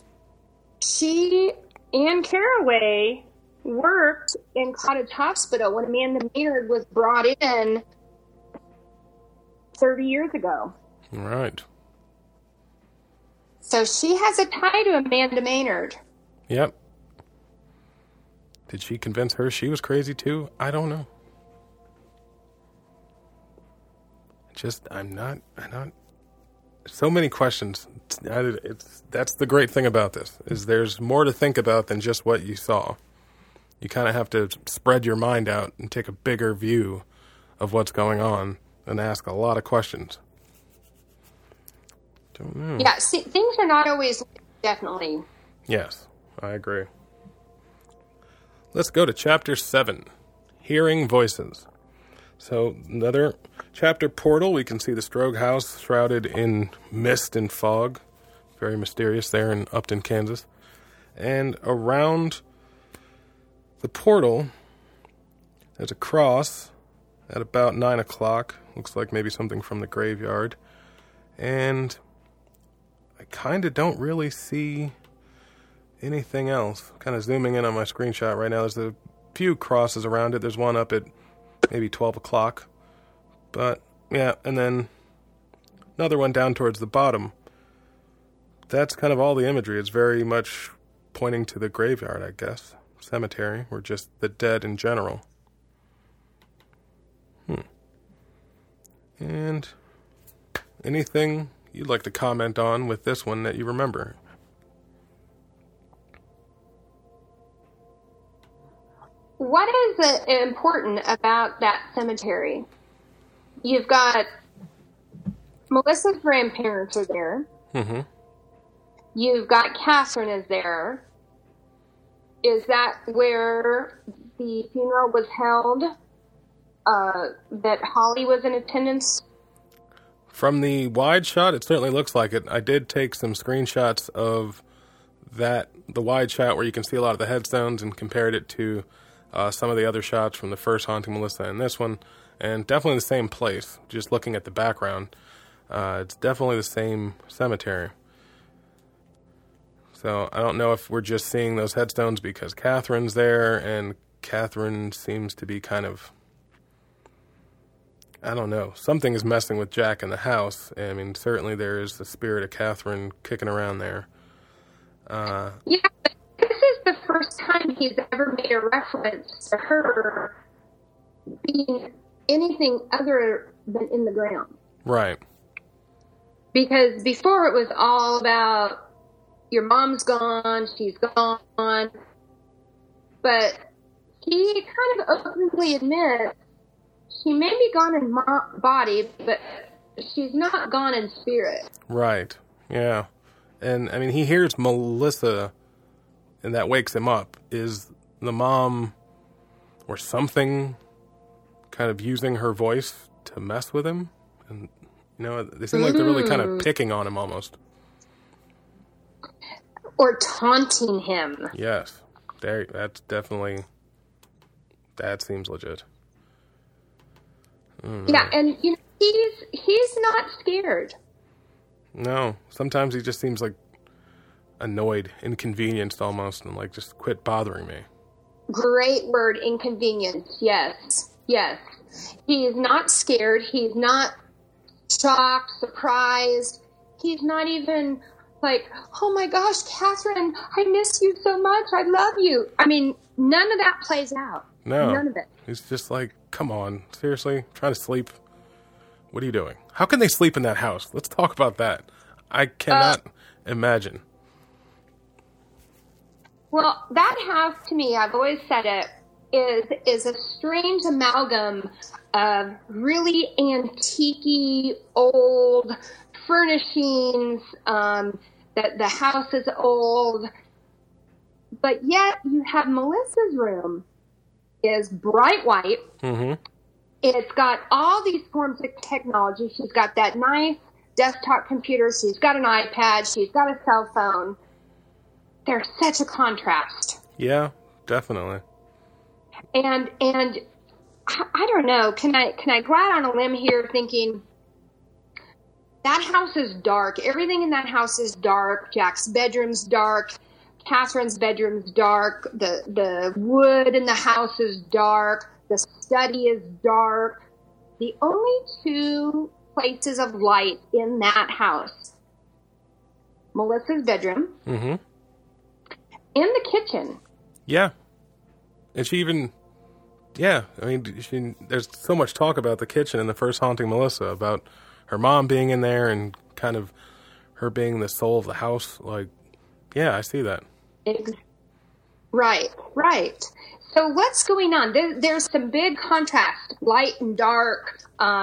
Anne Carraway worked in Cottage Hospital when Amanda Maynard was brought in 30 years ago. Right. So she has a tie to Amanda Maynard. Yep. Did she convince her she was crazy too? I don't know. I'm not. So many questions. That's the great thing about this, is there's more to think about than just what you saw. You kind of have to spread your mind out and take a bigger view of what's going on and ask a lot of questions. Don't know. Yeah, see, things are not always definitely. Yes, I agree. Let's go to Chapter 7, Hearing Voices. So, another chapter portal. We can see the Strogue house shrouded in mist and fog. Very mysterious there in Upton, Kansas. And around the portal, there's a cross at about 9 o'clock. Looks like maybe something from the graveyard. And I kind of don't really see anything else. Kind of zooming in on my screenshot right now. There's a few crosses around it. There's one up at maybe 12 o'clock. But, yeah, and then another one down towards the bottom. That's kind of all the imagery. It's very much pointing to the graveyard, I guess. Cemetery, or just the dead in general. And anything you'd like to comment on with this one that you remember? What is important about that cemetery? You've got Melissa's grandparents are there. Mm-hmm. You've got Catherine is there. Is that where the funeral was held? That Holly was in attendance? From the wide shot, it certainly looks like it. I did take some screenshots of the wide shot where you can see a lot of the headstones, and compared it to some of the other shots from the first Haunting Melissa and this one, and definitely the same place. Just looking at the background, it's definitely the same cemetery. So I don't know if we're just seeing those headstones because Catherine's there, and Catherine seems to be kind of, I don't know, something is messing with Jack in the house. I mean, certainly there is the spirit of Catherine kicking around there. Yeah, this is the first time he's ever made a reference to her being anything other than in the ground. Right. Because before it was all about your mom's gone, she's gone. But he kind of openly admits she may be gone in body, but she's not gone in spirit. Right, yeah. And, I mean, he hears Melissa, and that wakes him up. Is the mom or something kind of using her voice to mess with him? And, you know, they seem like they're really kind of picking on him almost. or taunting him. Yes. That seems legit. Yeah, and he's not scared. No. Sometimes he just seems like annoyed, inconvenienced almost, and like, just quit bothering me. Great word, inconvenience. Yes. He is not scared. He's not shocked, surprised. He's not even like, oh my gosh, Catherine, I miss you so much. I love you. I mean, none of that plays out. No. None of it. He's just like, come on, seriously? Trying to sleep? What are you doing? How can they sleep in that house? Let's talk about that. I cannot imagine. Well, that house, to me, I've always said it, is a strange amalgam of really antique-y, old furnishings. The house is old. But yet, you have Melissa's room is bright white. Mm-hmm. It's got all these forms of technology. She's got that nice desktop computer. She's got an iPad. She's got a cell phone. There's such a contrast. Yeah, definitely. And I don't know. Can I go out on a limb here thinking that house is dark. Everything in that house is dark. Jack's bedroom's dark. Catherine's bedroom's dark. The wood in the house is dark. The study is dark. The only two places of light in that house, Melissa's bedroom Mm-hmm. and the kitchen. Yeah. And she even, I mean, there's so much talk about the kitchen in the first Haunting Melissa, about her mom being in there and kind of her being the soul of the house. Like, yeah, I see that. Right. So what's going on? There's some big contrast, light and dark,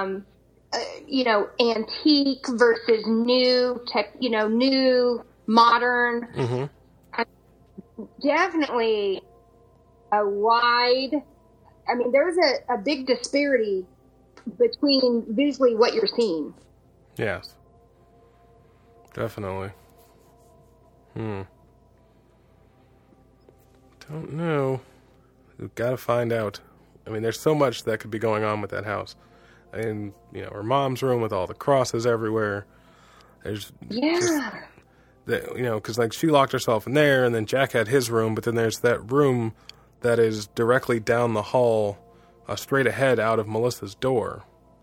antique versus new new, modern. Mm-hmm. Definitely there's a big disparity between visually what you're seeing. Yes. Definitely. Don't know. We've got to find out. I mean, there's so much that could be going on with that house. And, her mom's room with all the crosses everywhere. There's because like she locked herself in there, and then Jack had his room, but then there's that room that is directly down the hall, straight ahead out of Melissa's door.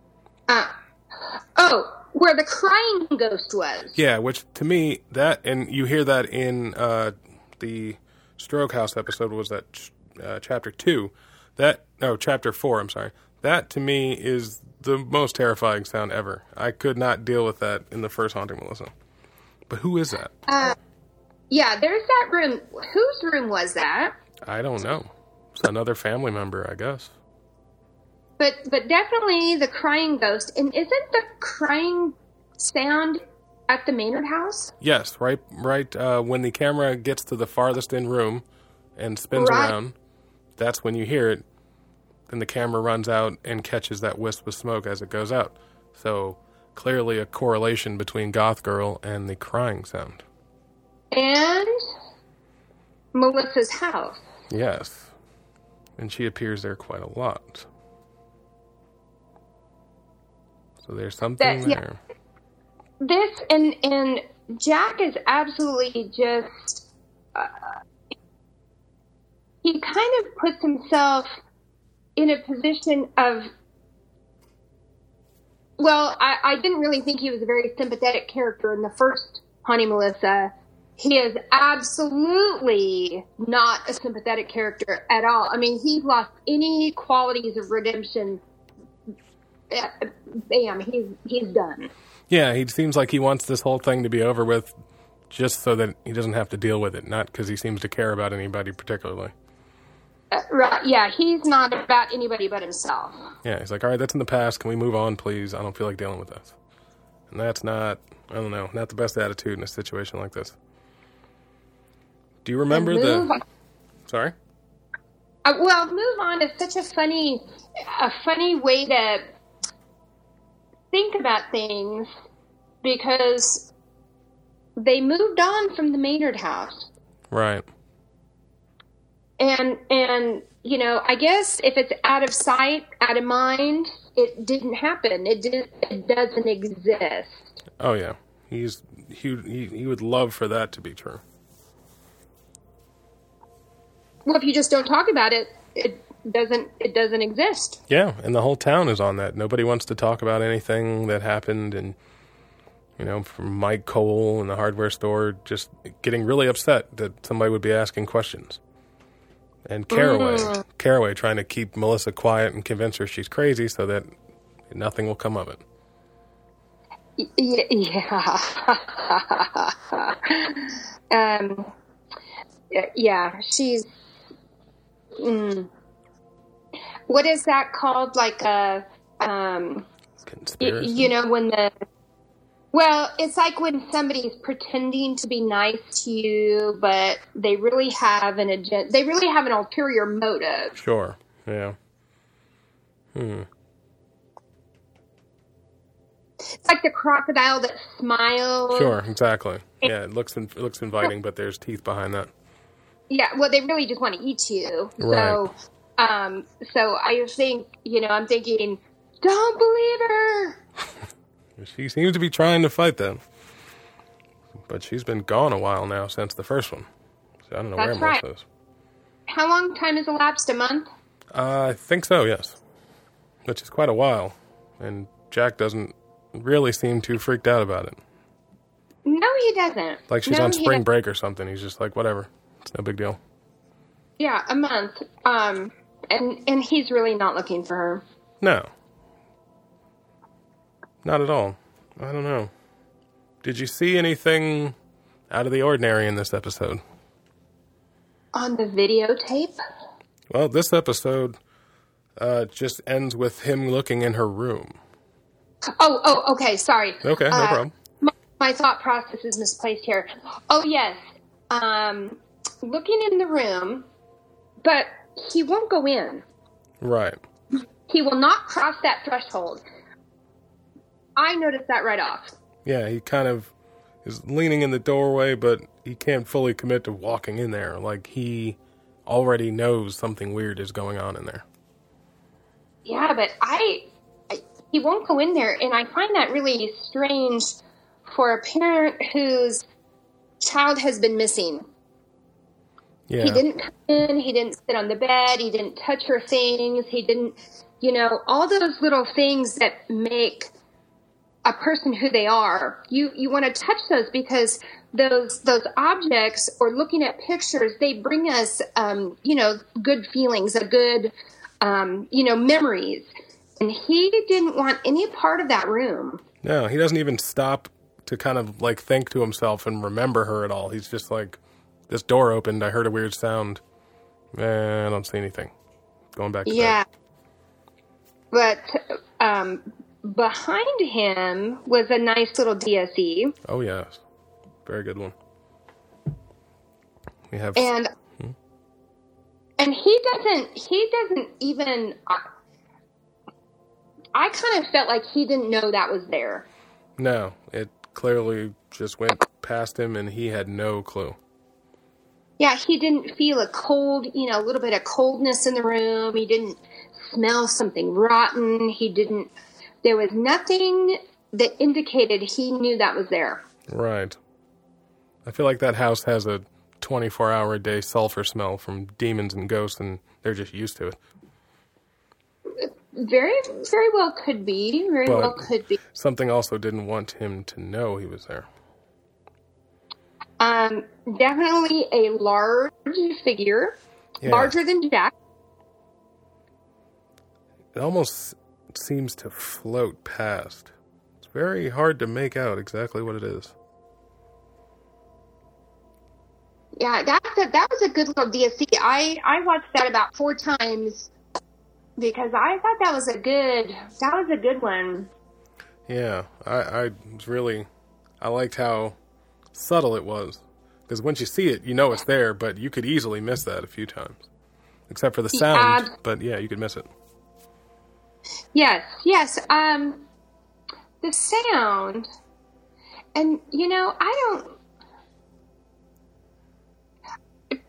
Where the crying ghost was. Yeah, which to me, and you hear that in the Stroke House episode, was that chapter 2? Chapter 4, I'm sorry. That to me is the most terrifying sound ever. I could not deal with that in the first Haunting Melissa. But who is that? Yeah, there's that room. Whose room was that? I don't know. It's another family member, I guess. But definitely the crying ghost. And isn't the crying sound at the Maynard house? Yes, right. When the camera gets to the farthest in room and spins around, that's when you hear it. Then the camera runs out and catches that wisp of smoke as it goes out. So clearly a correlation between Goth Girl and the crying sound. And Melissa's house. Yes. And she appears there quite a lot. So there's something there. Yeah. This and Jack is absolutely just he kind of puts himself in a position of, I didn't really think he was a very sympathetic character in the first Haunting Melissa. He is absolutely not a sympathetic character at all. I mean, he's lost any qualities of redemption. Bam, he's done. Yeah, he seems like he wants this whole thing to be over with just so that he doesn't have to deal with it, not because he seems to care about anybody particularly. Right, yeah, he's not about anybody but himself. Yeah, he's like, all right, that's in the past. Can we move on, please? I don't feel like dealing with this. And that's not the best attitude in a situation like this. Do you remember Sorry? Move on is such a funny way to think about things, because they moved on from the Maynard house. Right. And I guess if it's out of sight, out of mind, it didn't happen. It doesn't exist. Oh yeah, he would love for that to be true. Well, if you just don't talk about it, it doesn't exist. Yeah, and the whole town is on that. Nobody wants to talk about anything that happened, and from Mike Cole in the hardware store, just getting really upset that somebody would be asking questions. And Caraway trying to keep Melissa quiet and convince her she's crazy so that nothing will come of it. Yeah. Yeah, she's... What is that called? Like a... Conspiracy? When the... Well, it's like when somebody's pretending to be nice to you, but they really have an agenda. They really have an ulterior motive. Sure. Yeah. It's like the crocodile that smiles. Sure. Exactly. Yeah. It looks inviting, but there's teeth behind that. Yeah. Well, they really just want to eat you. Right. So I think I'm thinking, don't believe her. She seems to be trying to fight them. But she's been gone a while now since the first one. So I don't know where Melissa is. How long time has elapsed? A month? I think so, yes. Which is quite a while. And Jack doesn't really seem too freaked out about it. No, he doesn't. Like she's on spring break or something. He's just like, whatever. It's no big deal. Yeah, a month. And he's really not looking for her. No. Not at all. I don't know. Did you see anything out of the ordinary in this episode? On the videotape? Well, this episode just ends with him looking in her room. Oh, okay, sorry. Okay, no problem. My thought process is misplaced here. Oh, yes. Looking in the room, but he won't go in. Right. He will not cross that threshold. I noticed that right off. Yeah, he kind of is leaning in the doorway, but he can't fully commit to walking in there. Like, he already knows something weird is going on in there. Yeah, but he won't go in there, and I find that really strange for a parent whose child has been missing. Yeah. He didn't come in, he didn't sit on the bed, he didn't touch her things, he didn't, all those little things that make a person who they are. You want to touch those because those objects or looking at pictures, they bring us, good feelings, a good, memories. And he didn't want any part of that room. No, he doesn't even stop to kind of like think to himself and remember her at all. He's just like, this door opened, I heard a weird sound. I don't see anything. Going back to bed. But behind him was a nice little DSE. Oh, yes. Very good one. We have... And he doesn't even... I kind of felt like he didn't know that was there. No, it clearly just went past him and he had no clue. Yeah, he didn't feel a cold, a little bit of coldness in the room. He didn't smell something rotten. There was nothing that indicated he knew that was there. Right. I feel like that house has a 24-hour-a-day sulfur smell from demons and ghosts, and they're just used to it. Very, very well could be. Very well could be. Something also didn't want him to know he was there. Definitely a large figure. Yeah. Larger than Jack. It almost seems to float past. It's very hard to make out exactly what it is. Yeah, that was a good little DSC. I watched that about 4 times because I thought that was a good one. Yeah, I liked how subtle it was. Because once you see it, you know it's there, but you could easily miss that a few times. Except for the sound, but yeah, you could miss it. Yes. The sound, and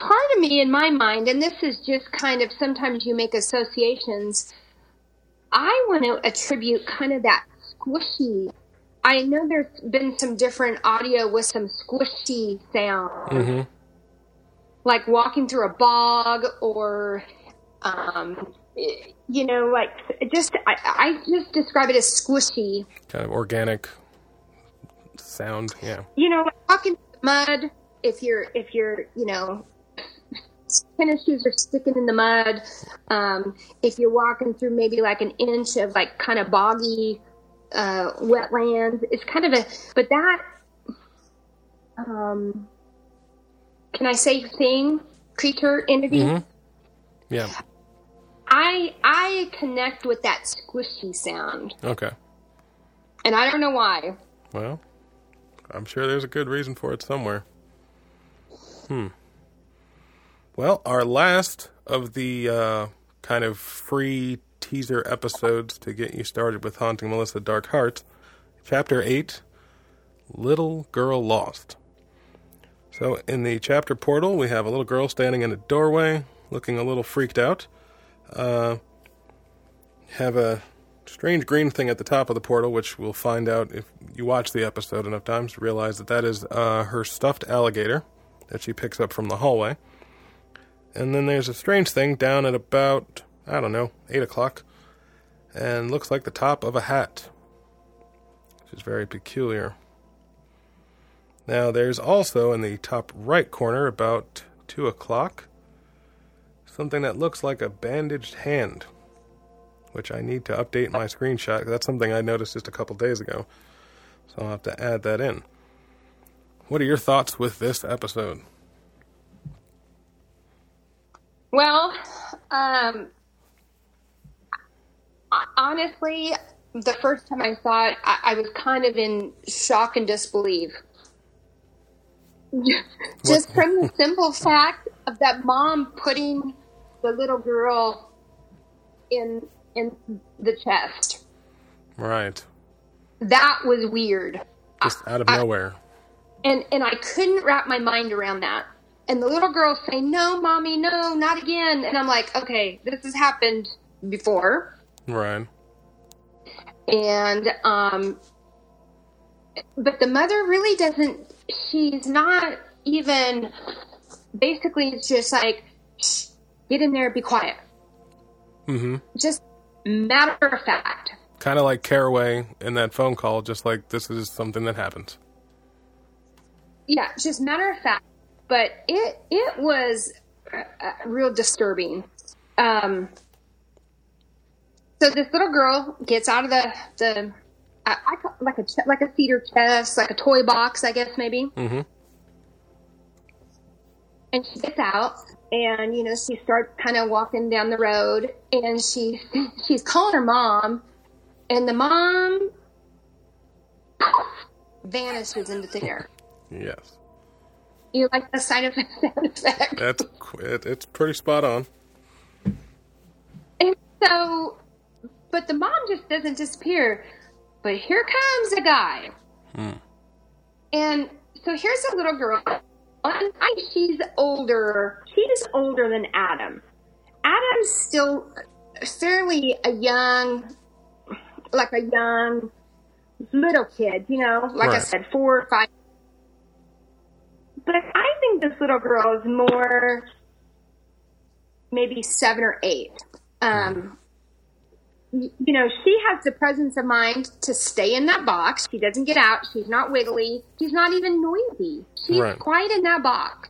part of me in my mind, and this is just kind of, sometimes you make associations, I want to attribute kind of that squishy. I know there's been some different audio with some squishy sound, Mm-hmm. like walking through a bog, or, you know, like just, I just describe it as squishy. Kind of organic sound, yeah. You know, like walking through the mud, if you're, you know, tennis shoes are sticking in the mud. If you're walking through maybe like an inch of like kind of boggy wetlands, it's kind of a, but that, can I say thing, creature, entity? Mm-hmm. Yeah. I connect with that squishy sound. Okay. And I don't know why. Well, I'm sure there's a good reason for it somewhere. Well, our last of the kind of free teaser episodes to get you started with Haunting Melissa Dark Hearts, Chapter 8, Little Girl Lost. So in the chapter portal, we have a little girl standing in a doorway, looking a little freaked out. Have a strange green thing at the top of the portal, which we'll find out if you watch the episode enough times to realize that is her stuffed alligator that she picks up from the hallway. And then there's a strange thing down at about, 8 o'clock, and looks like the top of a hat, which is very peculiar. Now there's also in the top right corner, about 2 o'clock, something that looks like a bandaged hand, which I need to update my screenshot. That's something I noticed just a couple days ago, so I'll have to add that in. What are your thoughts with this episode? Well, honestly, the first time I saw it, I was kind of in shock and disbelief. Just from the simple fact of that mom putting the little girl in the chest. Right. That was weird. Just out of nowhere. And I couldn't wrap my mind around that. And the little girl saying, "No, Mommy, no, not again." And I'm like, okay, this has happened before. Right. And, but the mother really doesn't, she's not even, basically it's just like, shh, get in there, be quiet. Mm-hmm. Just matter of fact. Kind of like Caraway in that phone call, just like this is something that happens. Yeah, just matter of fact. But it was real disturbing. So this little girl gets out of the like a cedar chest, like a toy box, I guess maybe. Mm-hmm. And she gets out, and she starts kind of walking down the road, and she's calling her mom, and the mom vanishes into the air. Yes. You like the sound effect? It's pretty spot on. And so, but the mom just doesn't disappear. But here comes a guy. And so here's a little girl. She's older. She's older than Adam. Adam's still fairly a young little kid, like right. I said, 4 or 5. But I think this little girl is more maybe 7 or 8. She has the presence of mind to stay in that box. She doesn't get out. She's not wiggly. She's not even noisy. She's right. quiet in that box.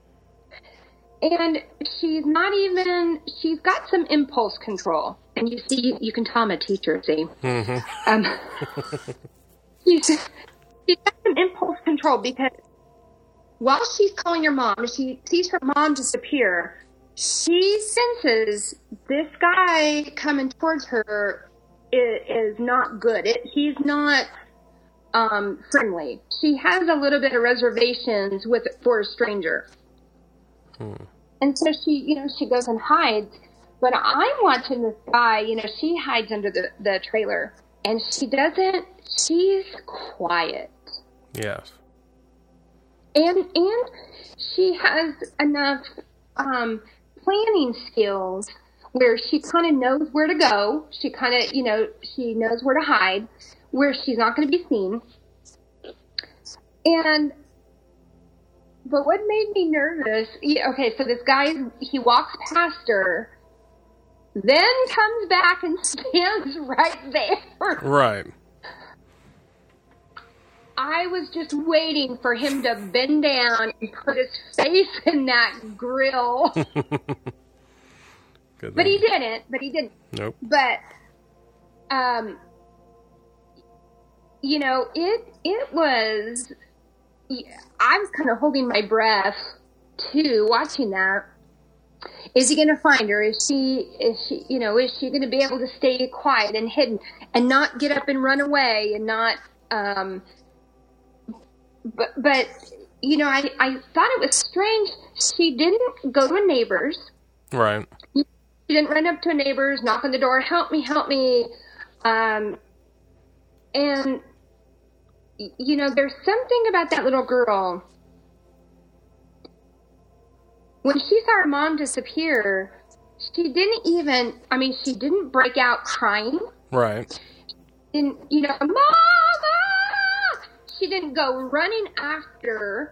And she's got some impulse control. And you can tell I'm a teacher, see? Mm-hmm. She's got some impulse control because while she's calling her mom, she sees her mom disappear. She senses this guy coming towards her is not good. He's not friendly. She has a little bit of reservations for a stranger. And so she goes and hides. But I'm watching this guy, she hides under the trailer. And she's quiet. Yes. And she has enough planning skills where she kind of knows where to go. She kind of, she knows where to hide, where she's not going to be seen. But what made me nervous, okay, so this guy, he walks past her, then comes back and stands right there. Right. I was just waiting for him to bend down and put his face in that grill. But he didn't. Nope. But, it was, I was kind of holding my breath too, watching that. Is he going to find her? Is she going to be able to stay quiet and hidden and not get up and run away and not, But I thought it was strange. She didn't go to a neighbor's. Right. She didn't run up to a neighbor's, knock on the door, help me. And, there's something about that little girl. When she saw her mom disappear, she didn't break out crying. Right. Mama! She didn't go running after.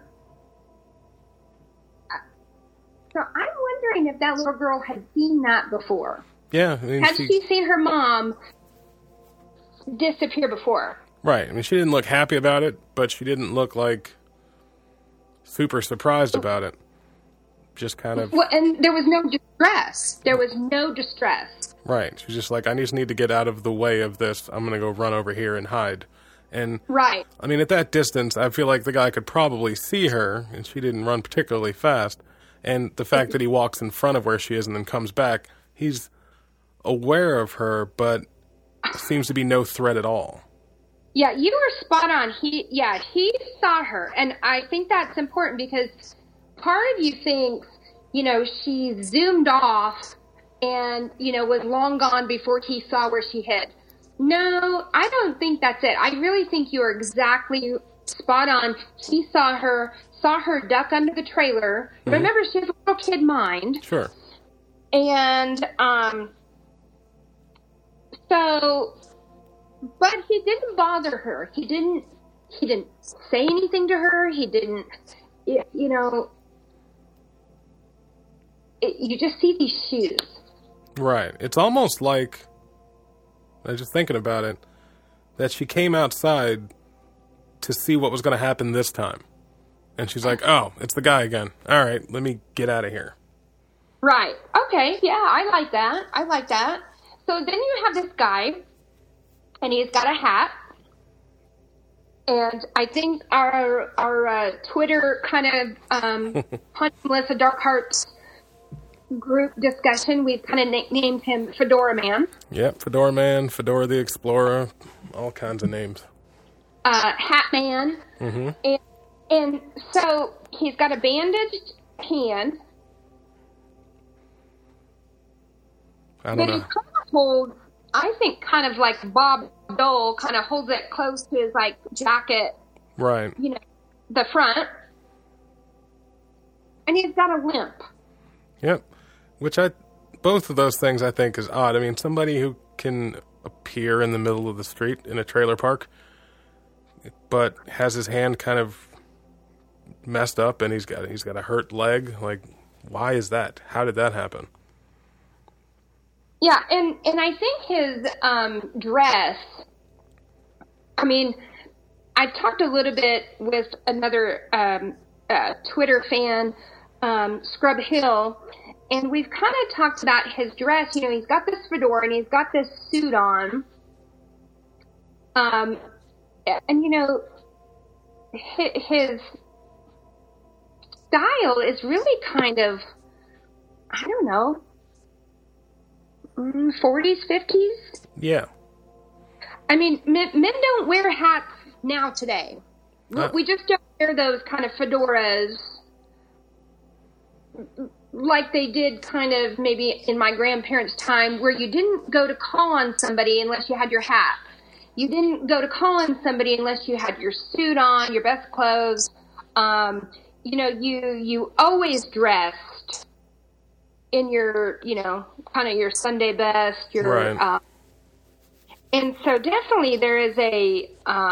So I'm wondering if that little girl had seen that before. Yeah. Had she seen her mom disappear before? Right. I mean, she didn't look happy about it, but she didn't look like super surprised about it. Just kind of... Well, and there was no distress. Right. She's just like, I just need to get out of the way of this. I'm going to go run over here and hide. And right. I mean, at that distance, I feel like the guy could probably see her, and she didn't run particularly fast. And the fact that he walks in front of where she is and then comes back, he's aware of her, but seems to be no threat at all. Yeah, you were spot on. He saw her. And I think that's important because part of you thinks, she zoomed off and, was long gone before he saw where she hid. No, I don't think that's it. I really think you are exactly spot on. He saw her duck under the trailer. Mm-hmm. Remember, she has a little kid mind. Sure. And, but he didn't bother her. He didn't say anything to her. He didn't, you just see these shoes. Right. It's almost like, I was just thinking about it, that she came outside to see what was going to happen this time. And she's like, oh, it's the guy again. All right, let me get out of here. Right. Okay, yeah, I like that. So then you have this guy, and he's got a hat. And I think our Twitter kind of Hunting Melissa Darkheart's group discussion, we've kind of named him Fedora Man. Yep, Fedora Man, Fedora the Explorer, all kinds of names. Hat Man. Mm-hmm. And so he's got a bandaged hand. I don't know. He kind of holds, I think, kind of like Bob Dole kind of holds it close to his jacket. Right. The front. And he's got a limp. Yep. Both of those things I think is odd. I mean, somebody who can appear in the middle of the street in a trailer park, but has his hand kind of messed up and he's got a hurt leg. Like, why is that? How did that happen? Yeah, and I think his dress, I mean, I talked a little bit with another Twitter fan, Scrub Hill, and we've kind of talked about his dress. He's got this fedora and he's got this suit on. And, his style is really kind of, I don't know, 40s, 50s? Yeah. I mean, men don't wear hats now today. We just don't wear those kind of fedoras like they did kind of maybe in my grandparents' time, where you didn't go to call on somebody unless you had your hat. You didn't go to call on somebody unless you had your suit on, your best clothes. you always dressed in your, kind of your Sunday best, Right. And so definitely there is a,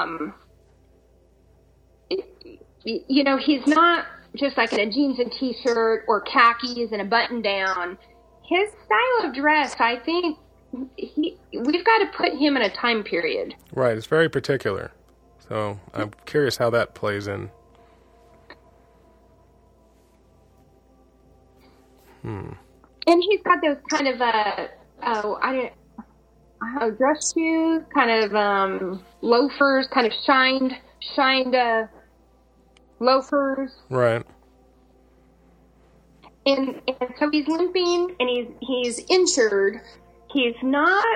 he's not just like in a jeans and t-shirt or khakis and a button down. His style of dress, I think we've got to put him in a time period. Right. It's very particular. So I'm curious how that plays in. And he's got those kind of, dress shoes, kind of loafers, kind of shined loafers. Right. And so he's limping and he's injured. He's not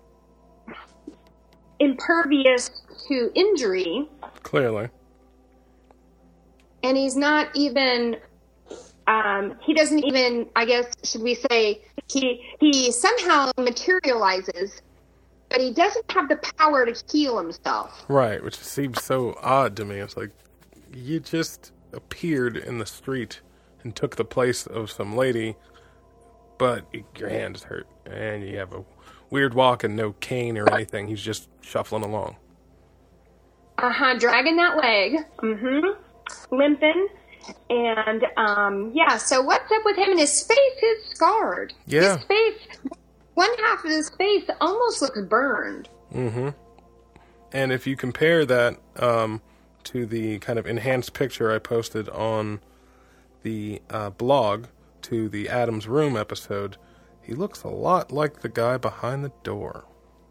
impervious to injury. Clearly. And he's not even, he doesn't even, I guess, should we say, he somehow materializes, but he doesn't have the power to heal himself. Right, which seems so odd to me. It's like, you just appeared in the street and took the place of some lady, but your hand is hurt, and you have a weird walk and no cane or anything. He's just shuffling along. Dragging that leg. Limping. And, so what's up with him? And his face is scarred. Yeah. His face, one half of his face almost looks burned. Mm-hmm. And if you compare that to the kind of enhanced picture I posted on the blog to the Adam's Room episode, he looks a lot like the guy behind the door.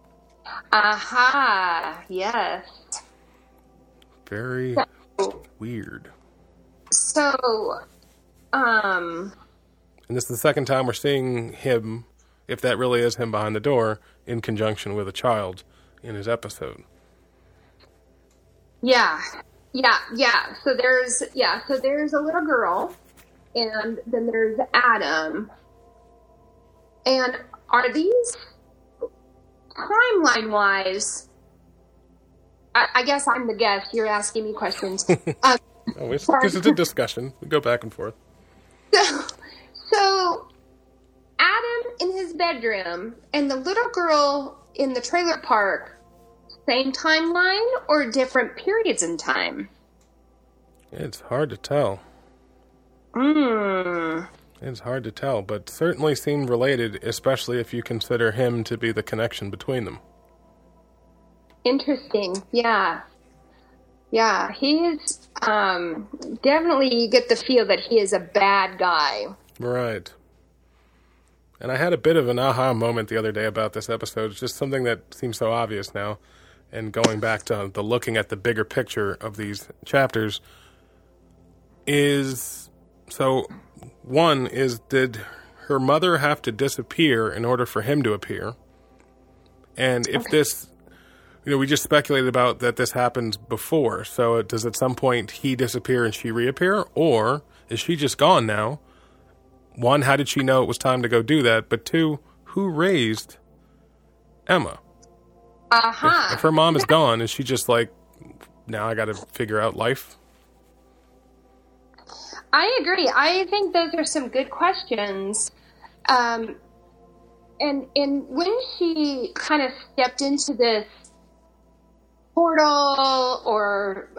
Yes. Very weird. So, and this is the second time we're seeing him, if that really is him behind the door, in conjunction with a child in his episode. Yeah. So there's a little girl, and then there's Adam. And are these, timeline-wise, I guess I'm the guest, you're asking me questions. Because it's a discussion. We go back and forth. So, Adam in his bedroom and the little girl in the trailer park, same timeline or different periods in time? It's hard to tell. It's hard to tell, but certainly seem related, especially if you consider him to be the connection between them. Interesting. Yeah, he is, definitely you get the feel that he is a bad guy. Right. And I had a bit of an aha moment the other day about this episode. It's just something that seems so obvious now. And going back to the looking at the bigger picture of these chapters is, so one is, did her mother have to disappear in order for him to appear? And if this, we just speculated about that this happens before. So does at some point he disappear and she reappear? Or is she just gone now? One, how did she know it was time to go do that? But two, who raised Emma? If her mom is gone, is she just like, now I got to figure out life? I agree. I think those are some good questions. And when she kind of stepped into this portal or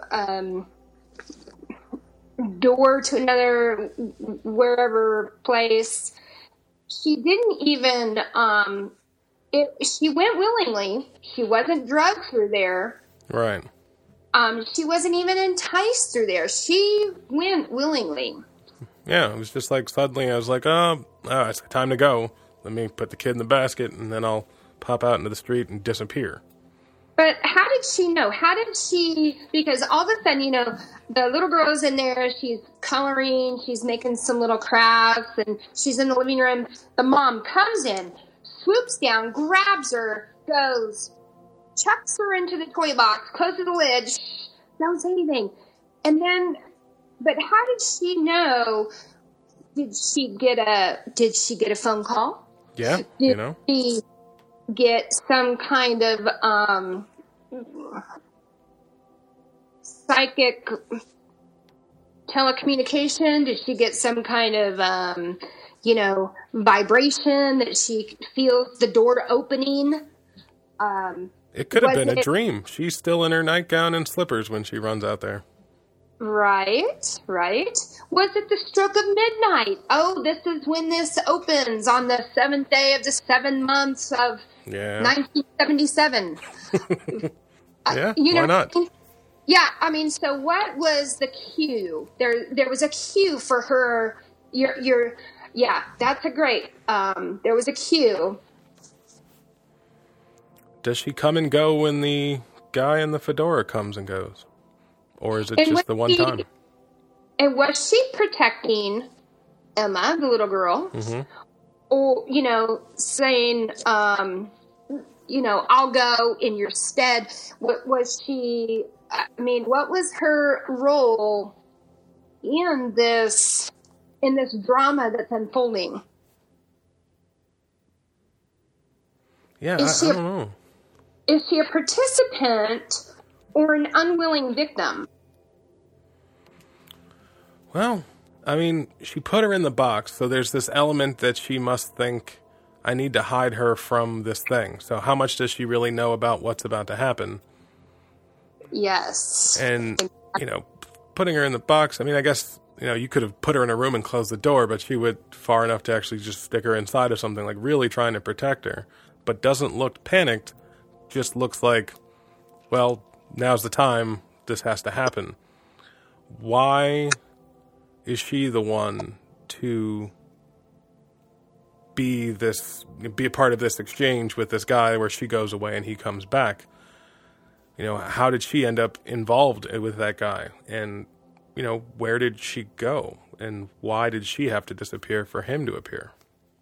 door to another wherever place, she didn't even she went willingly. She wasn't drugged through there. Right. She wasn't even enticed through there. She went willingly. Yeah, it was just like suddenly I was like, it's time to go. Let me put the kid in the basket and then I'll pop out into the street and disappear. But how did she know? Because all of a sudden, the little girl's in there, she's coloring, she's making some little crafts, and she's in the living room. The mom comes in, swoops down, grabs her, goes, chucks her into the toy box, closes the lid, don't say anything. And then, but how did she know? Did she get a phone call? Yeah, Did she get some kind of psychic telecommunication? Did she get some kind of, vibration that she feels the door opening? It could have been a dream. She's still in her nightgown and slippers when she runs out there. Right. Was it the stroke of midnight? Oh, this is when this opens on the 7th day of the 7 months of 1977. Yeah, why not? Yeah, I mean, so what was the cue? There was a cue for her. Yeah, that's a great. There was a cue. Does she come and go when the guy in the fedora comes and goes? Or is it just the one time? And was she protecting Emma, the little girl? Mm-hmm. Or, saying, I'll go in your stead. What was she, what was her role in this drama that's unfolding? Yeah, I don't know. Is she a participant or an unwilling victim? Well, she put her in the box, so there's this element that she must think, I need to hide her from this thing. So how much does she really know about what's about to happen? Yes. And, putting her in the box, I guess, you could have put her in a room and closed the door, but she went far enough to actually just stick her inside of something, like really trying to protect her, but doesn't look panicked, just looks like, well, now's the time, this has to happen. Why is she the one to be a part of this exchange with this guy where she goes away and he comes back? How did she end up involved with that guy? And, where did she go? And why did she have to disappear for him to appear?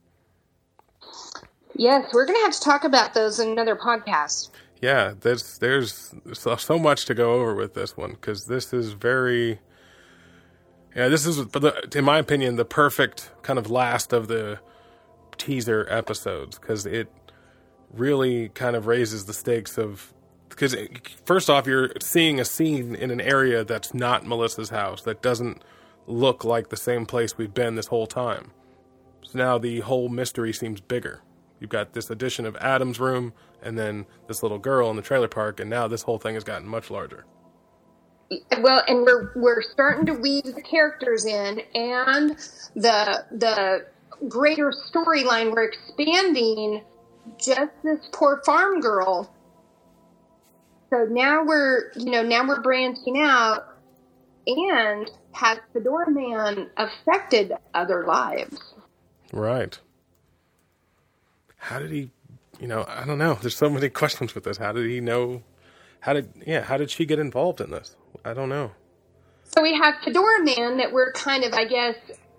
Yes, we're going to have to talk about those in another podcast. Yeah, there's so much to go over with this one, because this is very... Yeah, this is, in my opinion, the perfect kind of last of the teaser episodes, because it really kind of raises the stakes of... Because first off, you're seeing a scene in an area that's not Melissa's house, that doesn't look like the same place we've been this whole time. So now the whole mystery seems bigger. You've got this addition of Adam's room, and then this little girl in the trailer park, and now this whole thing has gotten much larger. Well, and we're starting to weave the characters in, and the greater storyline. We're expanding just this poor farm girl. So now we're branching out, and has Fedora Man affected other lives? Right. How did he? I don't know. There's so many questions with this. How did he know? How did she get involved in this? I don't know. So we have Fedora Man that we're kind of, I guess,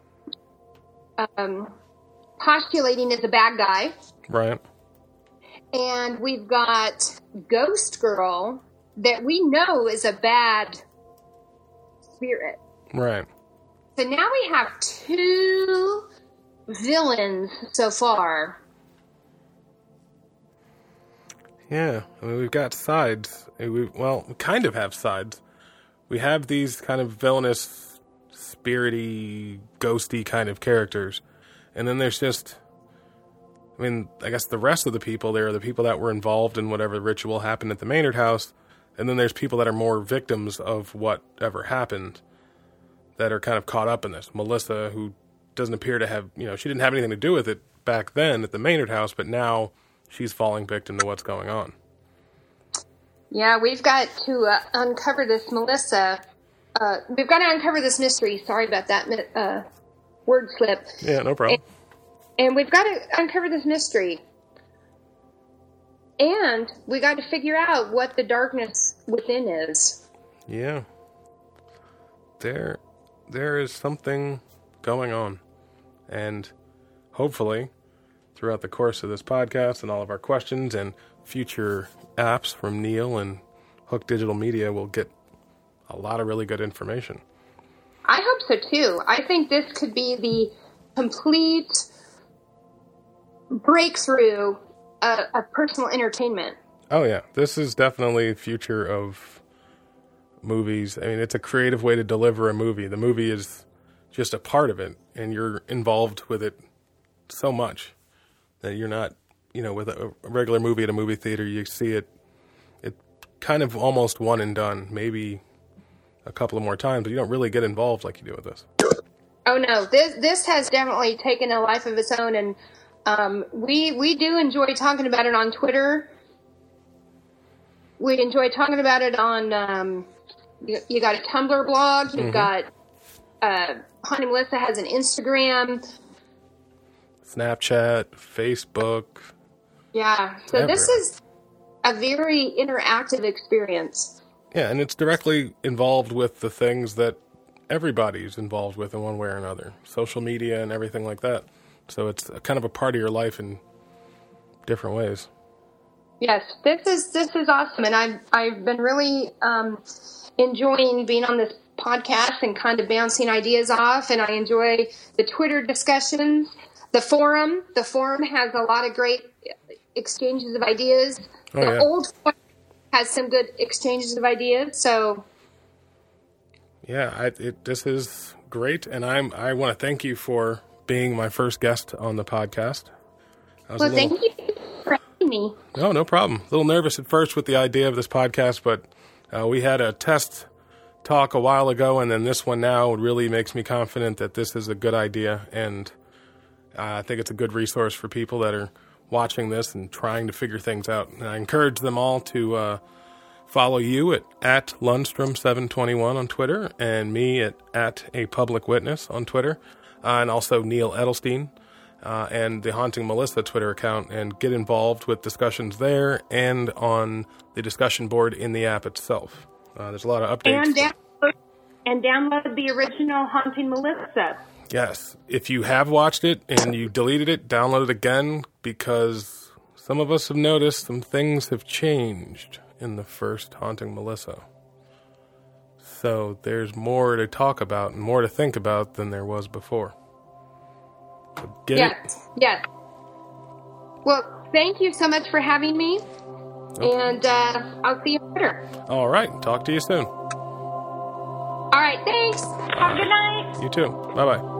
postulating as a bad guy. Right. And we've got Ghost Girl that we know is a bad spirit. Right. So now we have 2 villains so far. Yeah, we've got sides. We kind of have sides. We have these kind of villainous, spirity, ghosty kind of characters. And then there's just... I guess the rest of the people there are the people that were involved in whatever ritual happened at the Maynard house. And then there's people that are more victims of whatever happened that are kind of caught up in this. Melissa, who doesn't appear to have... she didn't have anything to do with it back then at the Maynard house, but now... she's falling victim to what's going on. Yeah, we've got to uncover this Melissa. We've got to uncover this mystery. Sorry about that word slip. Yeah, no problem. And we've got to uncover this mystery. And we got to figure out what the darkness within is. Yeah. There is something going on. And hopefully... throughout the course of this podcast and all of our questions and future apps from Neil and Hook Digital Media, we'll get a lot of really good information. I hope so, too. I think this could be the complete breakthrough of personal entertainment. Oh, yeah. This is definitely the future of movies. I mean, it's a creative way to deliver a movie. The movie is just a part of it, and you're involved with it so much that you're not, with a regular movie at a movie theater, you see it kind of almost one and done, maybe a couple of more times, but you don't really get involved like you do with this. Oh no, this has definitely taken a life of its own, and we do enjoy talking about it on Twitter. We enjoy talking about it on. You got a Tumblr blog. You've got Haunting Melissa has an Instagram, Snapchat, Facebook. Yeah, so this is a very interactive experience. Yeah, and it's directly involved with the things that everybody's involved with in one way or another. Social media and everything like that. So it's kind of a part of your life in different ways. Yes, this is awesome, and I've been really enjoying being on this podcast and kind of bouncing ideas off, and I enjoy the Twitter discussions. The forum has a lot of great exchanges of ideas. The old forum has some good exchanges of ideas. So, yeah, this is great, and I want to thank you for being my first guest on the podcast. Thank you for having me. No problem. A little nervous at first with the idea of this podcast, but we had a test talk a while ago, and then this one now really makes me confident that this is a good idea, and I think it's a good resource for people that are watching this and trying to figure things out. And I encourage them all to follow you at Lundstrom721 on Twitter, and me at A Public Witness on Twitter, and also Neil Edelstein and the Haunting Melissa Twitter account, and get involved with discussions there and on the discussion board in the app itself. There's a lot of updates. And download the original Haunting Melissa. Yes. If you have watched it and you deleted it, download it again, because some of us have noticed some things have changed in the first Haunting Melissa. So there's more to talk about and more to think about than there was before. So get it? Yes. Well, thank you so much for having me. Okay. And I'll see you later. All right. Talk to you soon. All right. Thanks. Have a good night. You too. Bye-bye.